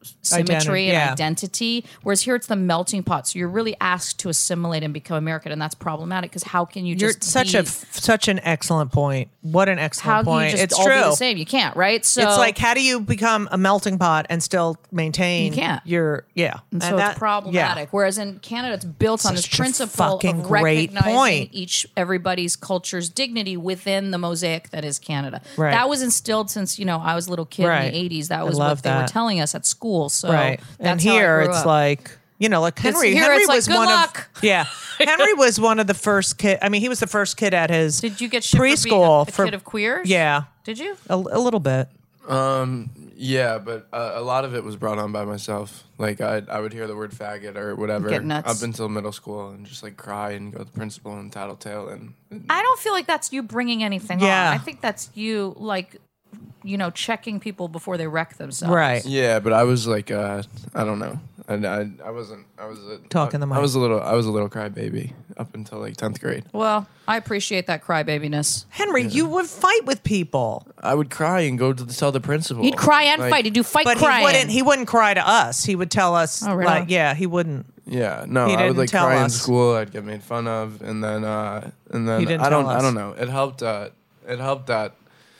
symmetry Identity, and yeah. identity, whereas here it's the melting pot. So you're really asked to assimilate and become American, and that's problematic because how can you You're just such be, a such an excellent point. What an excellent how can point. you just it's all true. be the same? You can't, right? So It's like, how do you become a melting pot and still maintain You can't. your yeah? And so that- it's problematic. yeah. Whereas in Canada, it's built on this Such a principle fucking of great recognizing point. each everybody's culture's dignity within the mosaic that is Canada. Right. That was instilled since you know I was a little kid Right. in the eighties. That I was love what they were that. telling us at school. So Right. And that's how I here grew it's up. like, you know, like It's- Henry. here Henry it's like, was good one luck. of yeah. Henry was one of the first kid. I mean, he was the first kid at his Did you get shit preschool for being a, a kid of queers? yeah, Did you? a, a little bit. Um, yeah, but uh, a lot of it was brought on by myself. Like I, I would hear the word faggot or whatever Get nuts. up until middle school, and just like cry and go to the principal and tattletale and. and I don't feel like that's you bringing anything Yeah. on. I think that's you like, you know, checking people before they wreck themselves. Right. yeah, but I was like, uh, I don't know. I, I, I wasn't. I was a, Talking the I, mic. was a little. I was a little crybaby up until like tenth grade. Well, I appreciate that crybabiness. Henry, you would fight with people, I would cry and go to the, tell the principal. He'd cry and Like, fight. He'd do fight but crying. he wouldn't. He wouldn't cry to us. He would tell us, Oh, really? like, yeah, he wouldn't. Yeah, no, He I didn't would like tell cry in us. school. I'd get made fun of, and then uh, and then He didn't I don't. tell us. I don't know. It helped. Uh, it helped that.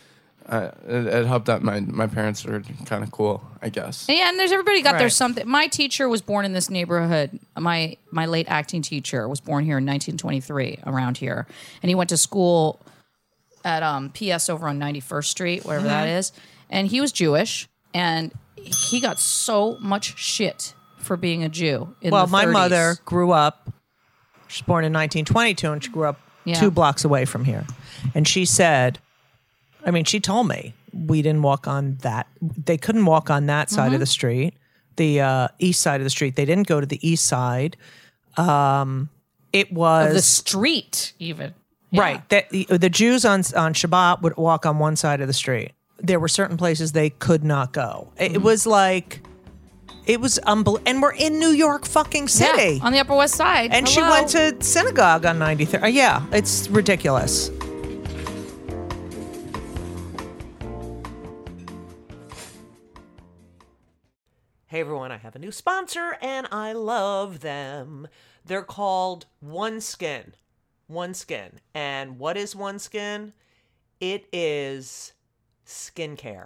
Uh, it, it helped that my my parents were kind of cool, I guess. Yeah, and there's everybody got their Right. something. My teacher was born in this neighborhood. My my late acting teacher was born here in nineteen twenty-three, around here, and he went to school at um, P S over on ninety-first Street, wherever that Mm-hmm. is. And he was Jewish, and he got so much shit for being a Jew. In Well, the my thirties. mother grew up. She was born in nineteen twenty-two, and she grew up Yeah. two blocks away from here. And she said, I mean, she told me we didn't walk on that. They couldn't walk on that side Mm-hmm. of the street, the uh, east side of the street. They didn't go to the east side. Um, it was of the street, even right. That the, the Jews on on Shabbat would walk on one side of the street. There were certain places they could not go. It, Mm-hmm. it was like, it was unbelievable. And we're in New York fucking City. Yeah, on the Upper West Side. And she Hello. went to synagogue on ninety-third. Uh, yeah, it's ridiculous. Hey everyone, I have a new sponsor and I love them. They're called OneSkin. OneSkin. And what is OneSkin? It is skincare.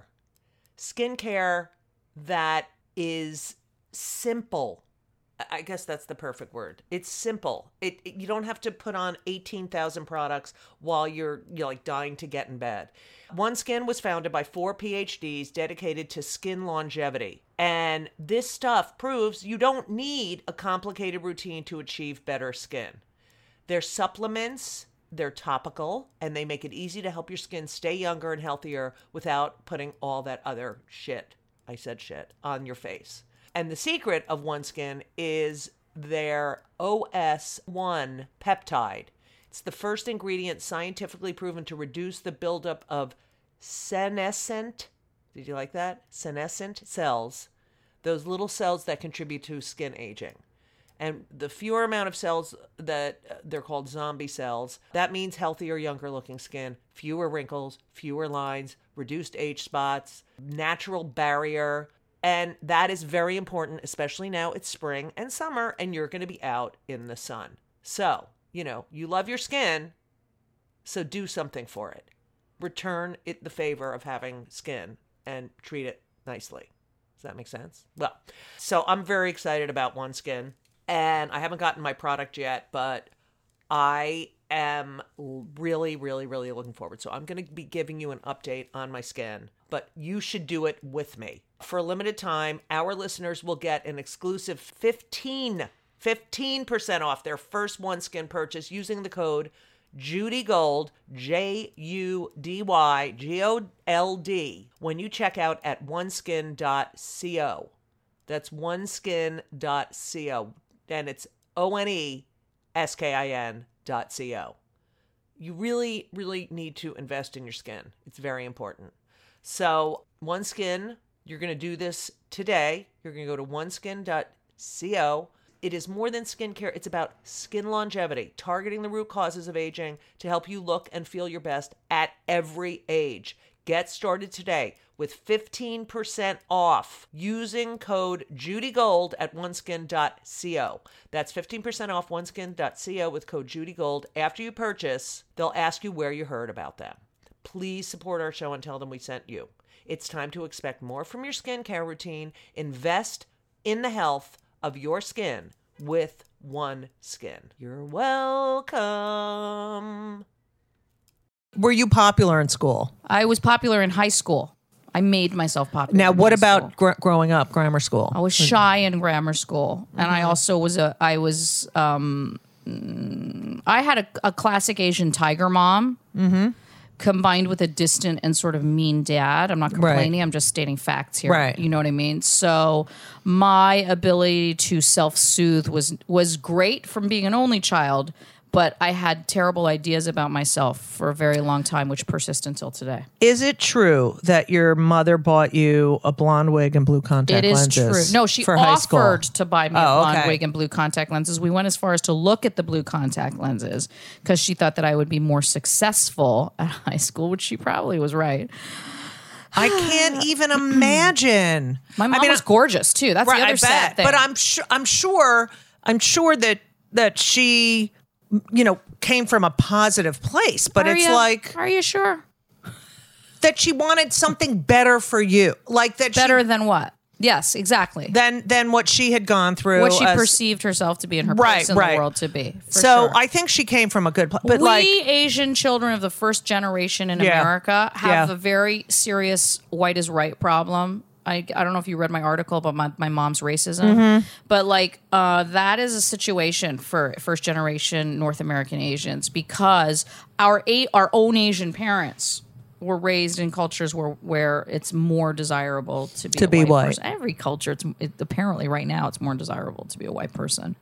Skincare that is simple. I guess that's the perfect word. It's simple. It, it- you don't have to put on eighteen thousand products while you're you're like dying to get in bed. OneSkin was founded by four P H Ds dedicated to skin longevity. And this stuff proves you don't need a complicated routine to achieve better skin. They're supplements, they're topical, and they make it easy to help your skin stay younger and healthier without putting all that other shit, I said shit, on your face. And the secret of OneSkin is their O S one peptide. It's the first ingredient scientifically proven to reduce the buildup of senescent, did you like that? Senescent cells, those little cells that contribute to skin aging. And the fewer amount of cells that uh, they're called zombie cells, that means healthier, younger looking skin, fewer wrinkles, fewer lines, reduced age spots, natural barrier. And that is very important, especially now it's spring and summer and you're going to be out in the sun. So, you know, you love your skin, so do something for it. Return it the favor of having skin and treat it nicely. Does that make sense? Well, so I'm very excited about OneSkin. And I haven't gotten my product yet, but I am really, really, really looking forward. So I'm going to be giving you an update on my skin, but you should do it with me. For a limited time, our listeners will get an exclusive fifteen, fifteen percent off their first OneSkin purchase using the code JudyGold, J U D Y G O L D, when you check out at oneskin dot co. That's oneskin dot co. And it's O N E S K I N dot C O. You really, really need to invest in your skin. It's very important. So, OneSkin, you're going to do this today. You're going to go to oneskin dot co. It is more than skincare. It's about skin longevity, targeting the root causes of aging to help you look and feel your best at every age. Get started today with fifteen percent off using code JudyGold at oneskin dot co. That's fifteen percent off oneskin dot co with code JudyGold. After you purchase, they'll ask you where you heard about them. Please support our show and tell them we sent you. It's time to expect more from your skincare routine. Invest in the health of your skin with OneSkin. You're welcome. Were you popular in school? I was popular in high school. I made myself popular. Now, in what high about school. gr- growing up, grammar school? I was shy in grammar school, and I also was a. I was. Um, mm, I had a, a classic Asian tiger mom, Mm-hmm. combined with a distant and sort of mean dad. I'm not complaining. I'm just stating facts here. Right. You know what I mean? So my ability to self-soothe was was great from being an only child, but I had terrible ideas about myself for a very long time, which persist until today. Is it true that your mother bought you a blonde wig and blue contact It is lenses? true. No, she for high school? offered to buy me a Oh, blonde okay. wig and blue contact lenses. We went as far as to look at the blue contact lenses because she thought that I would be more successful at high school, which she probably was right. I can't even imagine. My mom I mean, was gorgeous too. That's right, the other I sad bet. thing. But I'm sure. I'm sure. I'm sure that that she, you know, came from a positive place. But Are it's you- like are you sure? that she wanted something better for you, like that Better she, than what? Yes, exactly. than than what she had gone through. What she as- perceived herself to be in her Right, place in right. the world to be. for So sure. I think she came from a good place. But we like, Asian children of the first generation in Yeah. America have Yeah. a very serious white is right problem. I, I don't know if you read my article about my, my mom's racism, Mm-hmm. but like uh, that is a situation for first generation North American Asians because our a- our own Asian parents were raised in cultures where where it's more desirable to be To a be white, white. person. Every culture, it's it, apparently right now it's more desirable to be a white person.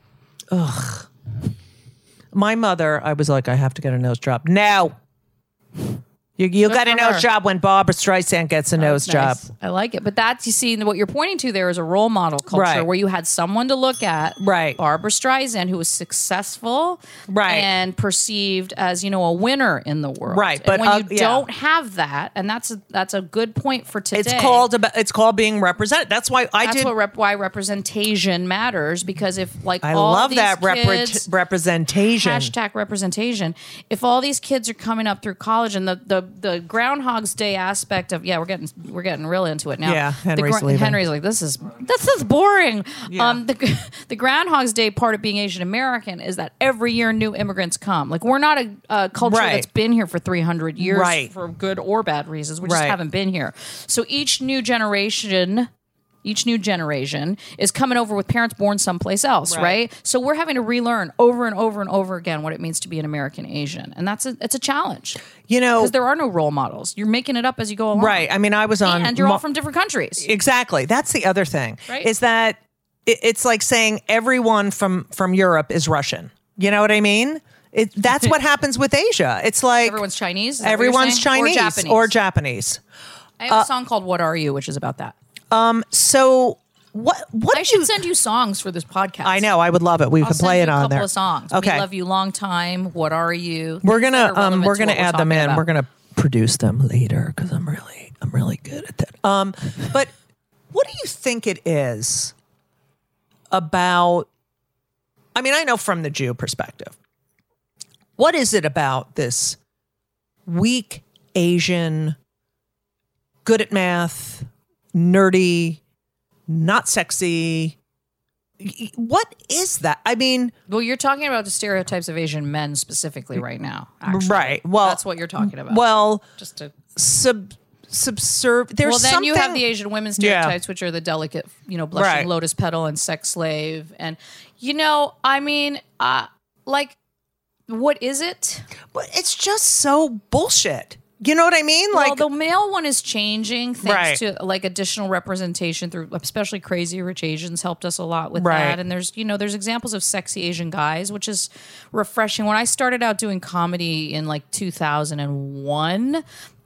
my mother, I was like, I have to get a nose job. No. You, you got a for nose her. job when Barbara Streisand gets a nose job. Nice. I like it. But that's, you see, what you're pointing to there is a role model culture Right. where you had someone to look at, Right. Barbara Streisand, who was successful Right. and perceived as, you know, a winner in the world. Right, And but, when uh, you yeah. don't have that, and that's a, that's a good point for today. It's called about. It's called being represented. That's why I That's did. what rep- why representation matters, because if like I all love these that repre- kids, representation. hashtag representation. If all these kids are coming up through college and the the, the Groundhog's Day aspect of yeah, we're getting we're getting real into it now. Yeah, The Henry's leaving. Henry's like this is this is boring. Yeah. Um, the the Groundhog's Day part of being Asian American is that every year new immigrants come. Like we're not a, a culture Right. that's been here for three hundred years Right. for good or bad reasons. We just Right. haven't been here. So each new generation. Each new generation is coming over with parents born someplace else, right. Right. So we're having to relearn over and over and over again what it means to be an American Asian, and that's a it's a challenge You know, because there are no role models. You're making it up as you go along, right? I mean, I was on. And you're mo- all from different countries. Exactly. That's the other thing. Right. Is that it, it's like saying everyone from from Europe is Russian. You know what I mean? It, that's what happens with Asia. It's like Everyone's Chinese. Is that what you're everyone's saying? Chinese or Japanese. or Japanese. I have a song called "What Are You," which is about that. So what? What I do should you? send you songs for this podcast. I know. I would love it. We I'll could send play you it a on couple there. of songs. Okay. We love you long time. What are you? We're Things gonna that are um relevant we're to gonna what we're add them talking in. about. We're gonna produce them later because I'm really I'm really good at that. Um, but what do you think it is about? I mean, I know from the Jew perspective. What is it about this weak Asian, good at math, nerdy, not sexy? What is that? I mean, Well, you're talking about the stereotypes of Asian men specifically right now. Actually. right. Well, that's what you're talking about. well, just to sub subserve. There's well, then something. you have the Asian women Yeah. stereotypes, which are the delicate, you know, blushing Right. lotus petal and sex slave, and you know, I mean, uh, like, what is it? But it's just so bullshit. You know what I mean? Like, well, the male one is changing thanks Right. to like additional representation through, especially Crazy Rich Asians helped us a lot with Right. that. And there's, you know, there's examples of sexy Asian guys, which is refreshing. When I started out doing comedy in like two thousand one,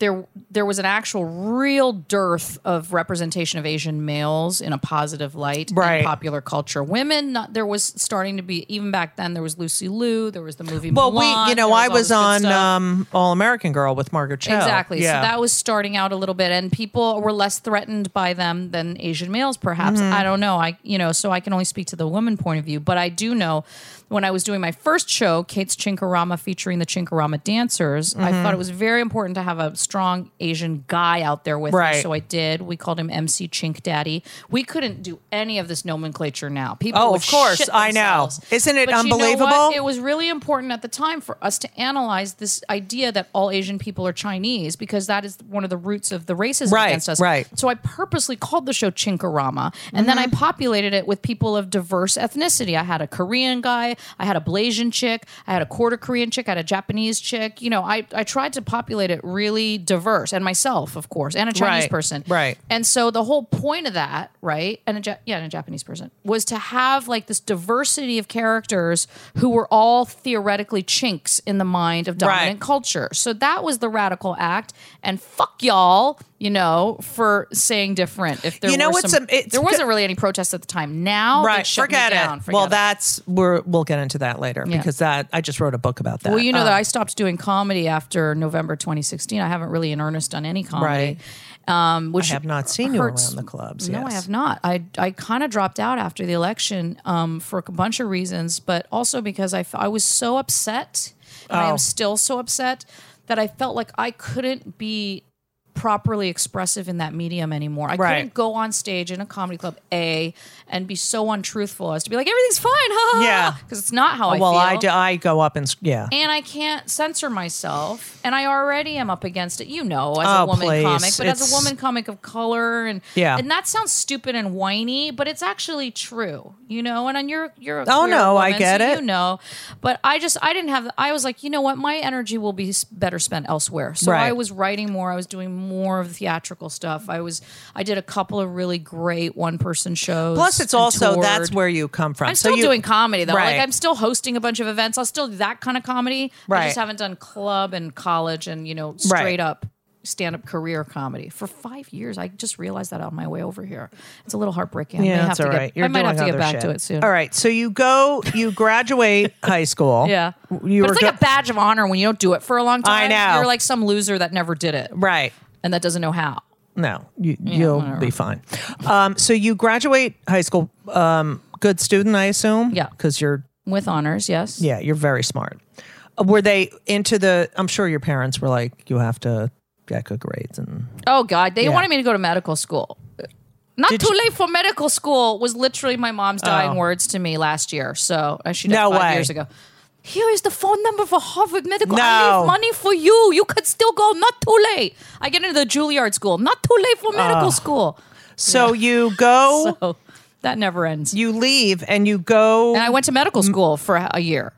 there there was an actual real dearth of representation of Asian males in a positive light Right. in popular culture. Women, not, there was starting to be, even back then, there was Lucy Liu, there was the movie Well, Mulan, we, you know, there I all was this good on stuff. um, All American Girl with Margaret Cho. Exactly. Yeah. So that was starting out a little bit, and people were less threatened by them than Asian males, perhaps. Mm-hmm. I don't know. I, you know, so I can only speak to the woman point of view, but I do know when I was doing my first show, Kate's Chinkarama, featuring the Chinkarama dancers, I Mm-hmm. thought it was very important to have a strong Asian guy out there with Right. me. So I did. We called him M C Chink Daddy. We couldn't do any of this nomenclature now. People Oh, would of course. shit I know. themselves. Isn't it But you know what? unbelievable? It was really important at the time for us to analyze this idea that all Asian people are Chinese, because that is one of the roots of the racism Right, against us. right. So I purposely called the show Chinkarama, and then I Mm-hmm. populated it with people of diverse ethnicity. I had a Korean guy, I had a Blasian chick, I had a quarter Korean chick, I had a Japanese chick. You know, I, I tried to populate it really diverse, and myself, of course, and a Chinese Right, person. right. And so the whole point of that, right, and a ja- yeah, and a Japanese person, was to have like this diversity of characters who were all theoretically chinks in the mind of dominant Right. culture. So that was the radical act. And fuck y'all, you know, for saying different. If there You know were what's some, a- it's there wasn't good- really any protest at the time. Now, Right, they'd shut me forget down. it. Forget well, it. that's we're we'll get into that later Yeah. because that I just wrote a book about that. Well, you know Um, that I stopped doing comedy after November twenty sixteen. I haven't really in earnest done any comedy. Um, which I have not seen you hurts. around the clubs. No, yes. I have not. I I kind of dropped out after the election um, for a bunch of reasons, but also because I, f- I was so upset, and I Oh. am still so upset that I felt like I couldn't be properly expressive in that medium anymore. I Right. couldn't go on stage in a comedy club, A, and be so untruthful as to be like, everything's fine, ha, ha, Yeah. because it's not how I well, feel. I, do, I go up and s- yeah. And I can't censor myself, and I already am up against it. You know, as Oh, a woman please. comic, but as It's- a woman comic of color, and Yeah. and that sounds stupid and whiny, but it's actually true. You know, and, and you're you're a Oh, queer no, I woman, get so it. You know, but I just I didn't have. I was like, you know what, my energy will be s- better spent elsewhere. So Right. I was writing more. I was doing more of the theatrical stuff. I was I did a couple of really great one person shows. Plus, it's and also toured. that's where you come from. I'm So still you, doing comedy though. Right. Like I'm still hosting a bunch of events. I'll still do that kind of comedy. I Right. just haven't done club and college and you know straight up stand up career comedy for five years. I just realized that on my way over here. It's a little heartbreaking. I Yeah, may have that's to all get, right. You're I might doing have to get other back shit. to it soon. All right, so you go, you graduate high school. Yeah. you but were it's like go- a badge of honor when you don't do it for a long I time. know. You're like some loser that never did it right. and that doesn't know how. No, you, you'll whatever. be fine. Um, so you graduate high school. Um, good student, I assume. Yeah. because you're With honors, yes. yeah, you're very smart. Uh, Were they into the? I'm sure your parents were like, you have to get good grades and. Oh God, they Yeah. wanted me to go to medical school. Not Did too you- late for medical school was literally my mom's dying Oh. words to me last year. So uh, she died No five way. years ago. Here is the phone number for Harvard Medical. I No. leave money for you. You could still go. Not too late. I get into the Juilliard school. Not too late for medical school. So you go, So that never ends. you leave, and you go. And I went to medical school for a year.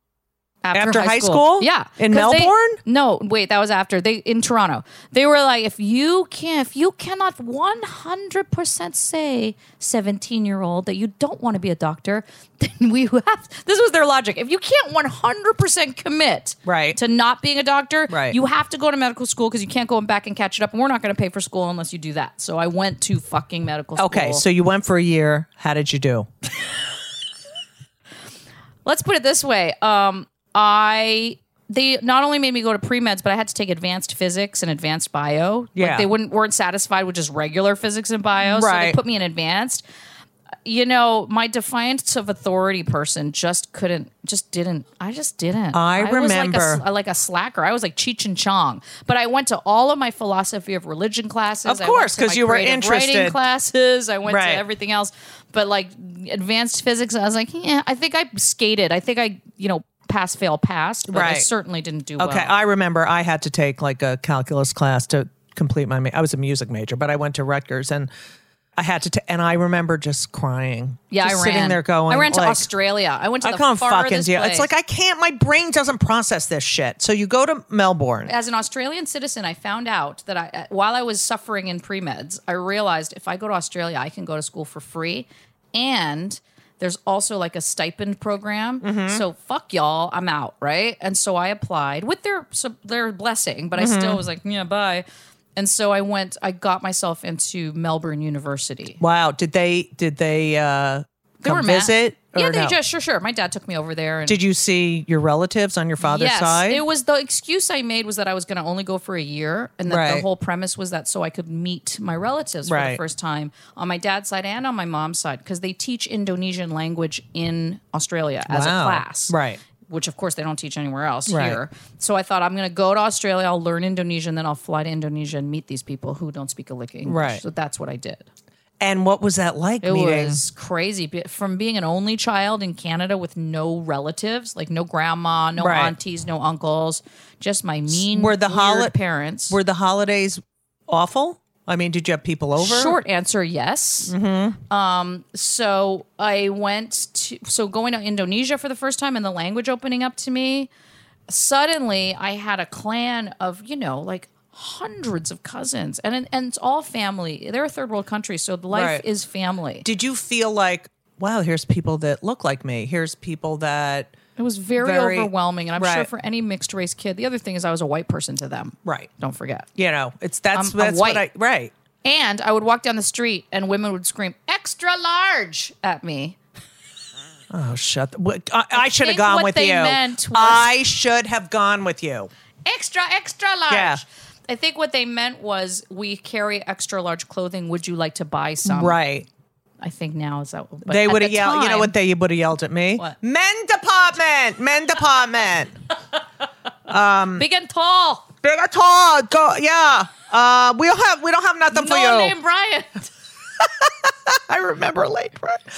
After high school? Yeah. In 'Cause they- Melbourne? no, wait, that was after. They in Toronto. They were like, if you can if you cannot one hundred percent say seventeen year old that you don't want to be a doctor, then we have this was their logic. If you can't one hundred percent commit Right. to not being a doctor, Right. you have to go to medical school because you can't go back and catch it up. And we're not going to pay for school unless you do that. So I went to fucking medical school. okay, so you went for a year. How did you do? Let's put it this way. Um, I they not only made me go to pre-meds, but I had to take advanced physics and advanced bio. Like Yeah. they wouldn't weren't satisfied with just regular physics and bio, so they Right. put me in advanced. You know, my defiance of authority person just couldn't, just didn't. I just didn't. I was like a, remember- s- like a slacker. I was like Cheech and Chong. But I went to all of my philosophy of religion classes. Of I course, went to 'cause my you were creative writing interested. classes. I went Right. to everything else. But like advanced physics, I was like, yeah, I think I skated. I think I, you know, pass, fail, passed. But I Right. certainly didn't do Okay, well. I remember I had to take like a calculus class to complete my. Ma- I was a music major, but I went to Rutgers and I had to. Ta- and I remember just crying. Yeah, just I ran. sitting there going. I ran to like, Australia. I went to I the can't farthest fucking deal. place. It's like I can't. My brain doesn't process this shit. So you go to Melbourne. As an Australian citizen, I found out that I, uh, while I was suffering in pre-meds, I realized if I go to Australia, I can go to school for free, and there's also like a stipend program. Mm-hmm. So fuck y'all, I'm out, right? And so I applied with their so their blessing, but I Mm-hmm. still was like, yeah, bye. And so I went. I got myself into Melbourne University. Wow. Did they did they uh, They come were mad. visit? Yeah, or they no? just sure sure. My dad took me over there. And Did you see your relatives on your father's yes, side? it was the excuse I made was that I was going to only go for a year, and that the Right. whole premise was that so I could meet my relatives for Right. the first time on my dad's side and on my mom's side because they teach Indonesian language in Australia as Wow. a class, Right. Which of course they don't teach anywhere else Right. here. So I thought I'm going to go to Australia, I'll learn Indonesian, then I'll fly to Indonesia and meet these people who don't speak a lick of English. Right. So that's what I did. And what was that like It meeting? was crazy. Be- From being an only child in Canada with no relatives, like no grandma, no Right. aunties, no uncles, just my mean, Were the weird holi- parents. Were the holidays awful? I mean, did you have people over? Short answer, yes. Mm-hmm. Um, so I went to, so going to Indonesia for the first time and the language opening up to me, suddenly I had a clan of, you know, like hundreds of cousins and and it's all family. They're a third world country, so life Right. is family. Did you feel like, wow, here's people that look like me. Here's people that It was very, Very- overwhelming, and I'm sure right. for any mixed race kid. The other thing is, I was a white person to them. right. Don't forget. You know, it's that's I'm- I'm that's what I white. right. And I would walk down the street, and women would scream "extra large" at me. Oh, shut! The, what- I, I should have think gone what with they you. meant was- I should have gone with you. Extra, extra large. Yeah. I think what they meant was, we carry extra large clothing. Would you like to buy some? Right. I think now is that. But They at would have the yelled. You know time- what they would have yelled at me? What? Men department. Men department. Big and tall. Big at all. Go. Yeah. Uh, we don't have. We don't have nothing for No you. name Brian. I remember late.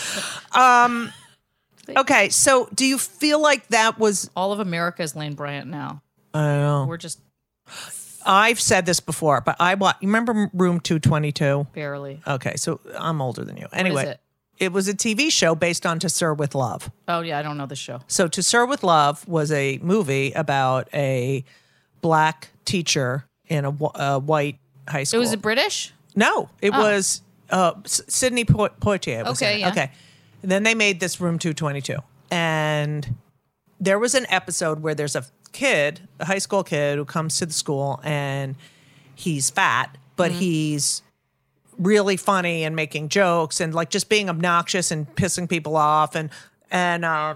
Um. Okay. So, do you feel like that was? All of America is Lane Bryant now. I don't know. We're just I've said this before, but I wa- you remember Room two twenty-two? barely. Okay, so I'm older than you. Anyway, is it? it was a T V show based on To Sir with Love. Oh yeah, I don't know the show. So To Sir with Love was a movie about a black teacher in a, wh- a white high It school. was British. No, it Oh. was uh, S- Sidney Po- Poitier. Was Okay, in it. yeah. Okay. And then they made this Room two twenty-two. And there was an episode where there's a kid, a high school kid, who comes to the school and he's fat, but Mm-hmm. he's really funny and making jokes and like just being obnoxious and pissing people off. And, and, um,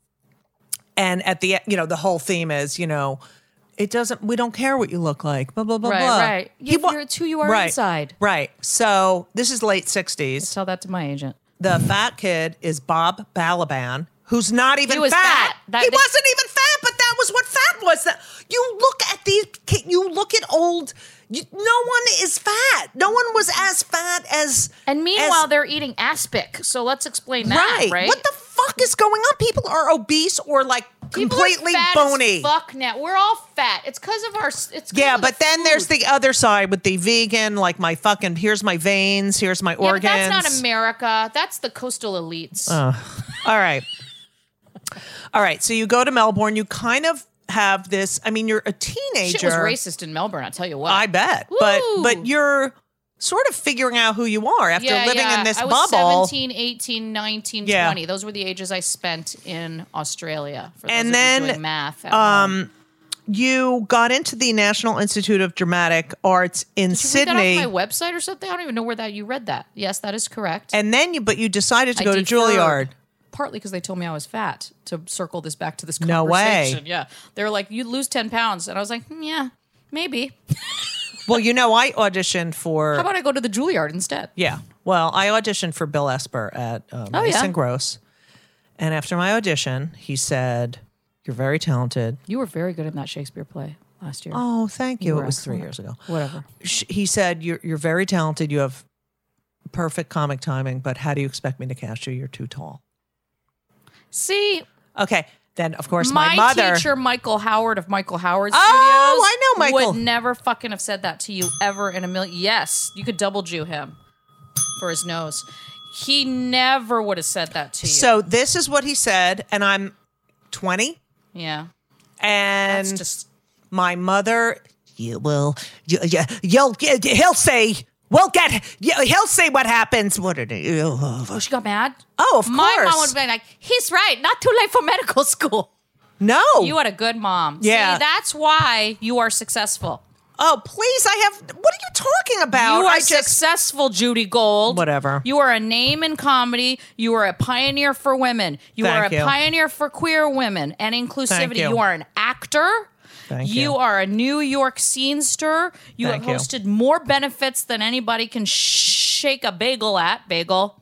and at the, you know, the whole theme is, you know, it doesn't, we don't care what you look like, blah, blah, blah, Right, blah. right. He If wa- you're- it's who you are right, inside. Right. So this is late sixties. Tell that to my agent. The fat kid is Bob Balaban, who's not even He was fat. fat. That- he they- wasn't even fat, but that was what fat was. That you look at these, ki- you look at old. You, no one is fat. No one was as fat as. And meanwhile, as- they're eating aspic. So let's explain that, right. right? What the fuck is going on? People are obese or like People completely are fat bony. As fuck now. We're all fat. It's because of our. It's 'cause Yeah, of the but then there's food. the other side with the vegan, like my fucking. Here's my veins. Here's my Yeah, but organs. that's not America. That's the coastal elites. All right. All right. So you go to Melbourne. You kind of have this. I mean, you're a teenager. Shit was racist in Melbourne. I'll tell you what. I bet. But Woo. but you're sort of figuring out who you are after yeah, living yeah. in this I was bubble. seventeen, eighteen, nineteen, Yeah. twenty. Those were the ages I spent in Australia. For those And of you then, doing math. At um, You got into the National Institute of Dramatic Arts in Did you read Sydney. that off my website or something? I don't even know where that you read that. Yes, that is correct. and then you but you decided to I go to deferred, Juilliard. partly because they told me I was fat. To circle this back to this No way. conversation. Yeah, they were like, "You lose ten pounds," and I was like, hmm, "Yeah, maybe." Well, you know, I auditioned for How about I go to the Juilliard instead? Yeah. Well, I auditioned for Bill Esper at um, Oh, yeah. Mason Gross. And after my audition, he said, "You're very talented." You were very good in that Shakespeare play last year. Oh, thank you. You It were was three excellent. years ago. Whatever. Sh- He said, you're, you're very talented. You have perfect comic timing, but how do you expect me to cast you? You're too tall. See, Okay. Then, of course, my, my, mother. teacher, Michael Howard of Michael Howard Oh, Studios, I know Michael. would never fucking have said that to you ever in a million. Yes, you could double Jew him for his nose. He never would have said that to you. So this is what he said, and I'm twenty, yeah, and that's just my mother, you will, you, you, you'll, he'll say, We'll get. Yeah, he'll see what happens. What did he? Oh, she got mad? Oh, of My course. mom would be like, he's right. Not too late for medical school. No. You had a good mom. Yeah. See, that's why you are successful. Oh, please! I have. What are you talking about? You are I just. successful, Judy Gold. Whatever. You are a name in comedy. You are a pioneer for women. You Thank are a you. pioneer for queer women and inclusivity. Thank you. You are an actor. Thank you. you. are a New York scene stir. You Thank have you. hosted more benefits than anybody can sh- shake a bagel at. Bagel.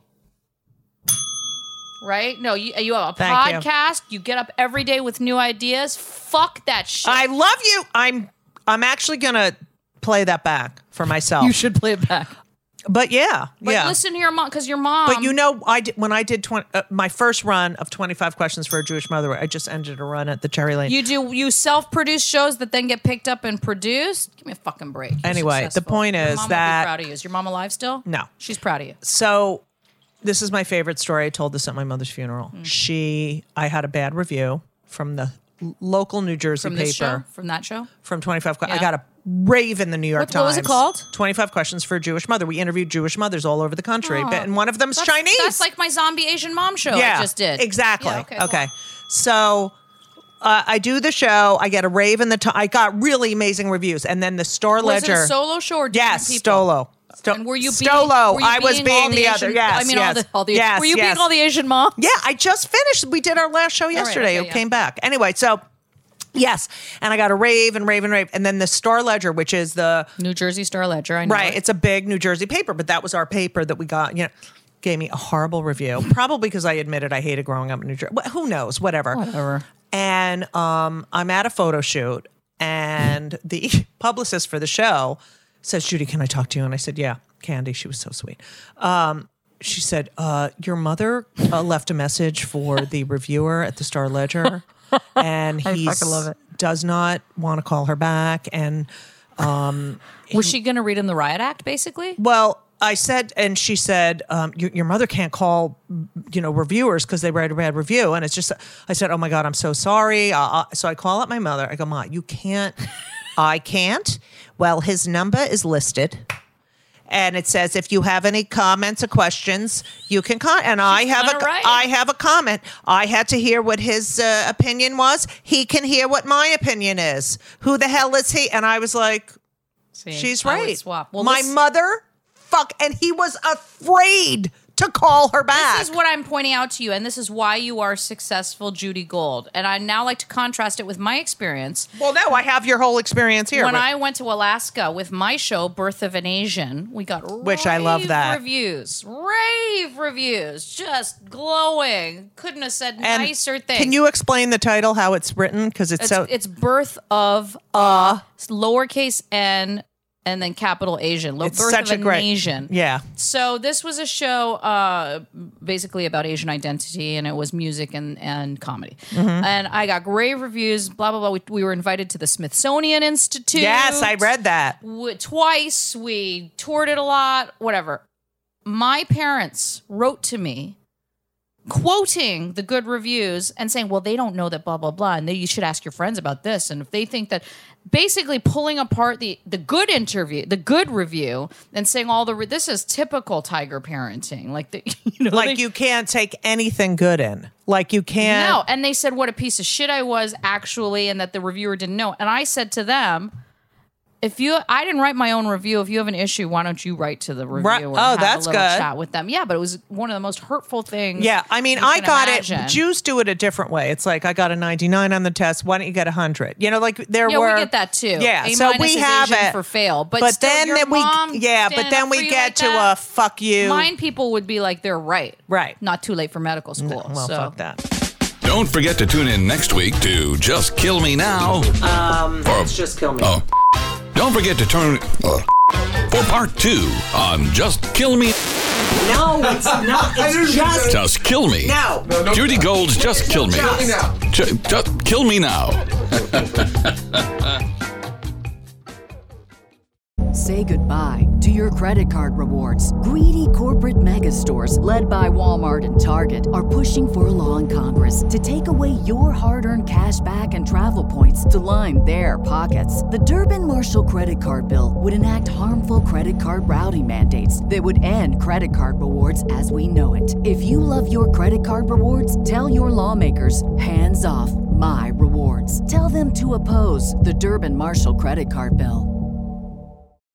Right? No, you, you have a Thank you. podcast. You. get up every day with new ideas. Fuck that shit. I love you. I'm. I'm actually gonna play that back for myself. you should play it back. But yeah, But yeah. listen to your mom, because your mom. But you know, I did, when I did twenty, uh, my first run of twenty-five questions for a Jewish mother. I just ended a run at the Cherry Lane. You do you self-produce shows that then get picked up and produced? Give me a fucking break. You're Anyway, the successful. point Your is mom that- would be proud of you. Is your mom alive still? No. She's proud of you. So this is my favorite story. I told this at my mother's funeral. Mm. She, I had a bad review from the l- local New Jersey From paper this show? From that show? from twenty-five. Que- I Yeah. got a rave in the New York What- Times. what was it called? twenty-five questions for a Jewish mother. We interviewed Jewish mothers all over the country, Oh. and one of them's That's, Chinese. That's like my zombie Asian mom show yeah, I just did. Exactly. Yeah, okay. go okay. on. So uh, I do the show. I get a rave in the. T- I got really amazing reviews, and then the Star Was Ledger. it a solo show or different Yes, people? Stolo. Sto- And were you being, Stolo? were you I was being, being all the, the other. Asian, Yes, I mean, yes, all the, all the yes, Were you yes. being all the Asian mom? Yeah, I just finished. We did our last show yesterday. okay, it yeah. came back. Anyway, so yes, and I got a rave and rave and rave, and then the Star Ledger, which is the New Jersey Star Ledger. I know right. it. It's a big New Jersey paper, but that was our paper that we got. You know, gave me a horrible review, probably because I admitted I hated growing up in New Jersey. Well, who knows? Whatever. Whatever. And um, I'm at a photo shoot, and the publicist for the show says, "Judy, can I talk to you?" And I said, "Yeah." Candy, she was so sweet. Um, she said, uh, "Your mother uh, left a message for the reviewer at the Star Ledger, and he fucking love it. does not want to call her back." And Was she going to read him the riot act, basically? well, I said, and she said, um, your, your mother can't call, you know, reviewers because they write a bad review. And it's just, I said, "Oh my God, I'm so sorry." Uh, uh, so I call up my mother. I go, "Ma, you can't." I can't. Well, his number is listed. And it says, if you have any comments or questions, you can con. And I have a, kinda right. I have a comment. I had to hear what his uh, opinion was. He can hear what my opinion is. Who the hell is he? And I was like, See, she's I would right. swap. Well, my this- mother, fuck, and he was afraid to call her back. This is what I'm pointing out to you, and this is why you are successful, Judy Gold. And I now like to contrast it with my experience. well, no, I have your whole experience here. When but- I went to Alaska with my show, Birth of an Asian, we got Which I love rave that. reviews, rave reviews, just glowing. Couldn't have said and nicer things. Can you explain the title, how it's written? Because it's, It's, so. it's Birth of uh, lowercase n and then capital Asian. Lo- It's Birth such of a an great- Asian. yeah. So this was a show uh, basically about Asian identity, and it was music and, and comedy. Mm-hmm. And I got great reviews, blah, blah, blah. We, we were invited to the Smithsonian Institute. Yes, I read that. W- twice. We toured it a lot, whatever. My parents wrote to me quoting the good reviews and saying, well, they don't know that blah, blah, blah. And they, you should ask your friends about this. And if they think that, basically pulling apart the, the good interview, the good review, and saying all the, re- this is typical Tiger parenting. Like, the, you know, Like they- you can't take anything good in. Like you can't. no. And they said what a piece of shit I was actually, and that the reviewer didn't know. And I said to them, if you, I didn't write my own review. If you have an issue, why don't you write to the reviewer? Right. and Oh, have that's a little good. Chat with them. Yeah, but it was one of the most hurtful things. Yeah, I mean, you I can got imagine. it. Jews do it a different way. It's like I got a ninety-nine on the test. Why don't you get a hundred? You know, like there Yeah, were. we get that too. Yeah, A so minus we is have Asian it for fail, but, but still, then your then we mom yeah, but standing then up we for you get like to that, a fuck you. Mine people would be like, they're right. Right. Not too late for medical school. Well, so. fuck that. Don't forget to tune in next week to Just Kill Me Now. Um, or, Just kill me. oh. Don't forget to turn uh, for part two on Just Kill Me. No, it's not. It's just. Just Kill Me. No. Judy Gold's Just Kill Me. Kill me now. Ju- just kill me now. Say goodbye to your credit card rewards. Greedy corporate mega stores, led by Walmart and Target, are pushing for a law in Congress to take away your hard-earned cash back and travel points to line their pockets. The Durbin-Marshall credit card bill would enact harmful credit card routing mandates that would end credit card rewards as we know it. If you love your credit card rewards, tell your lawmakers, hands off my rewards. Tell them to oppose the Durbin-Marshall credit card bill.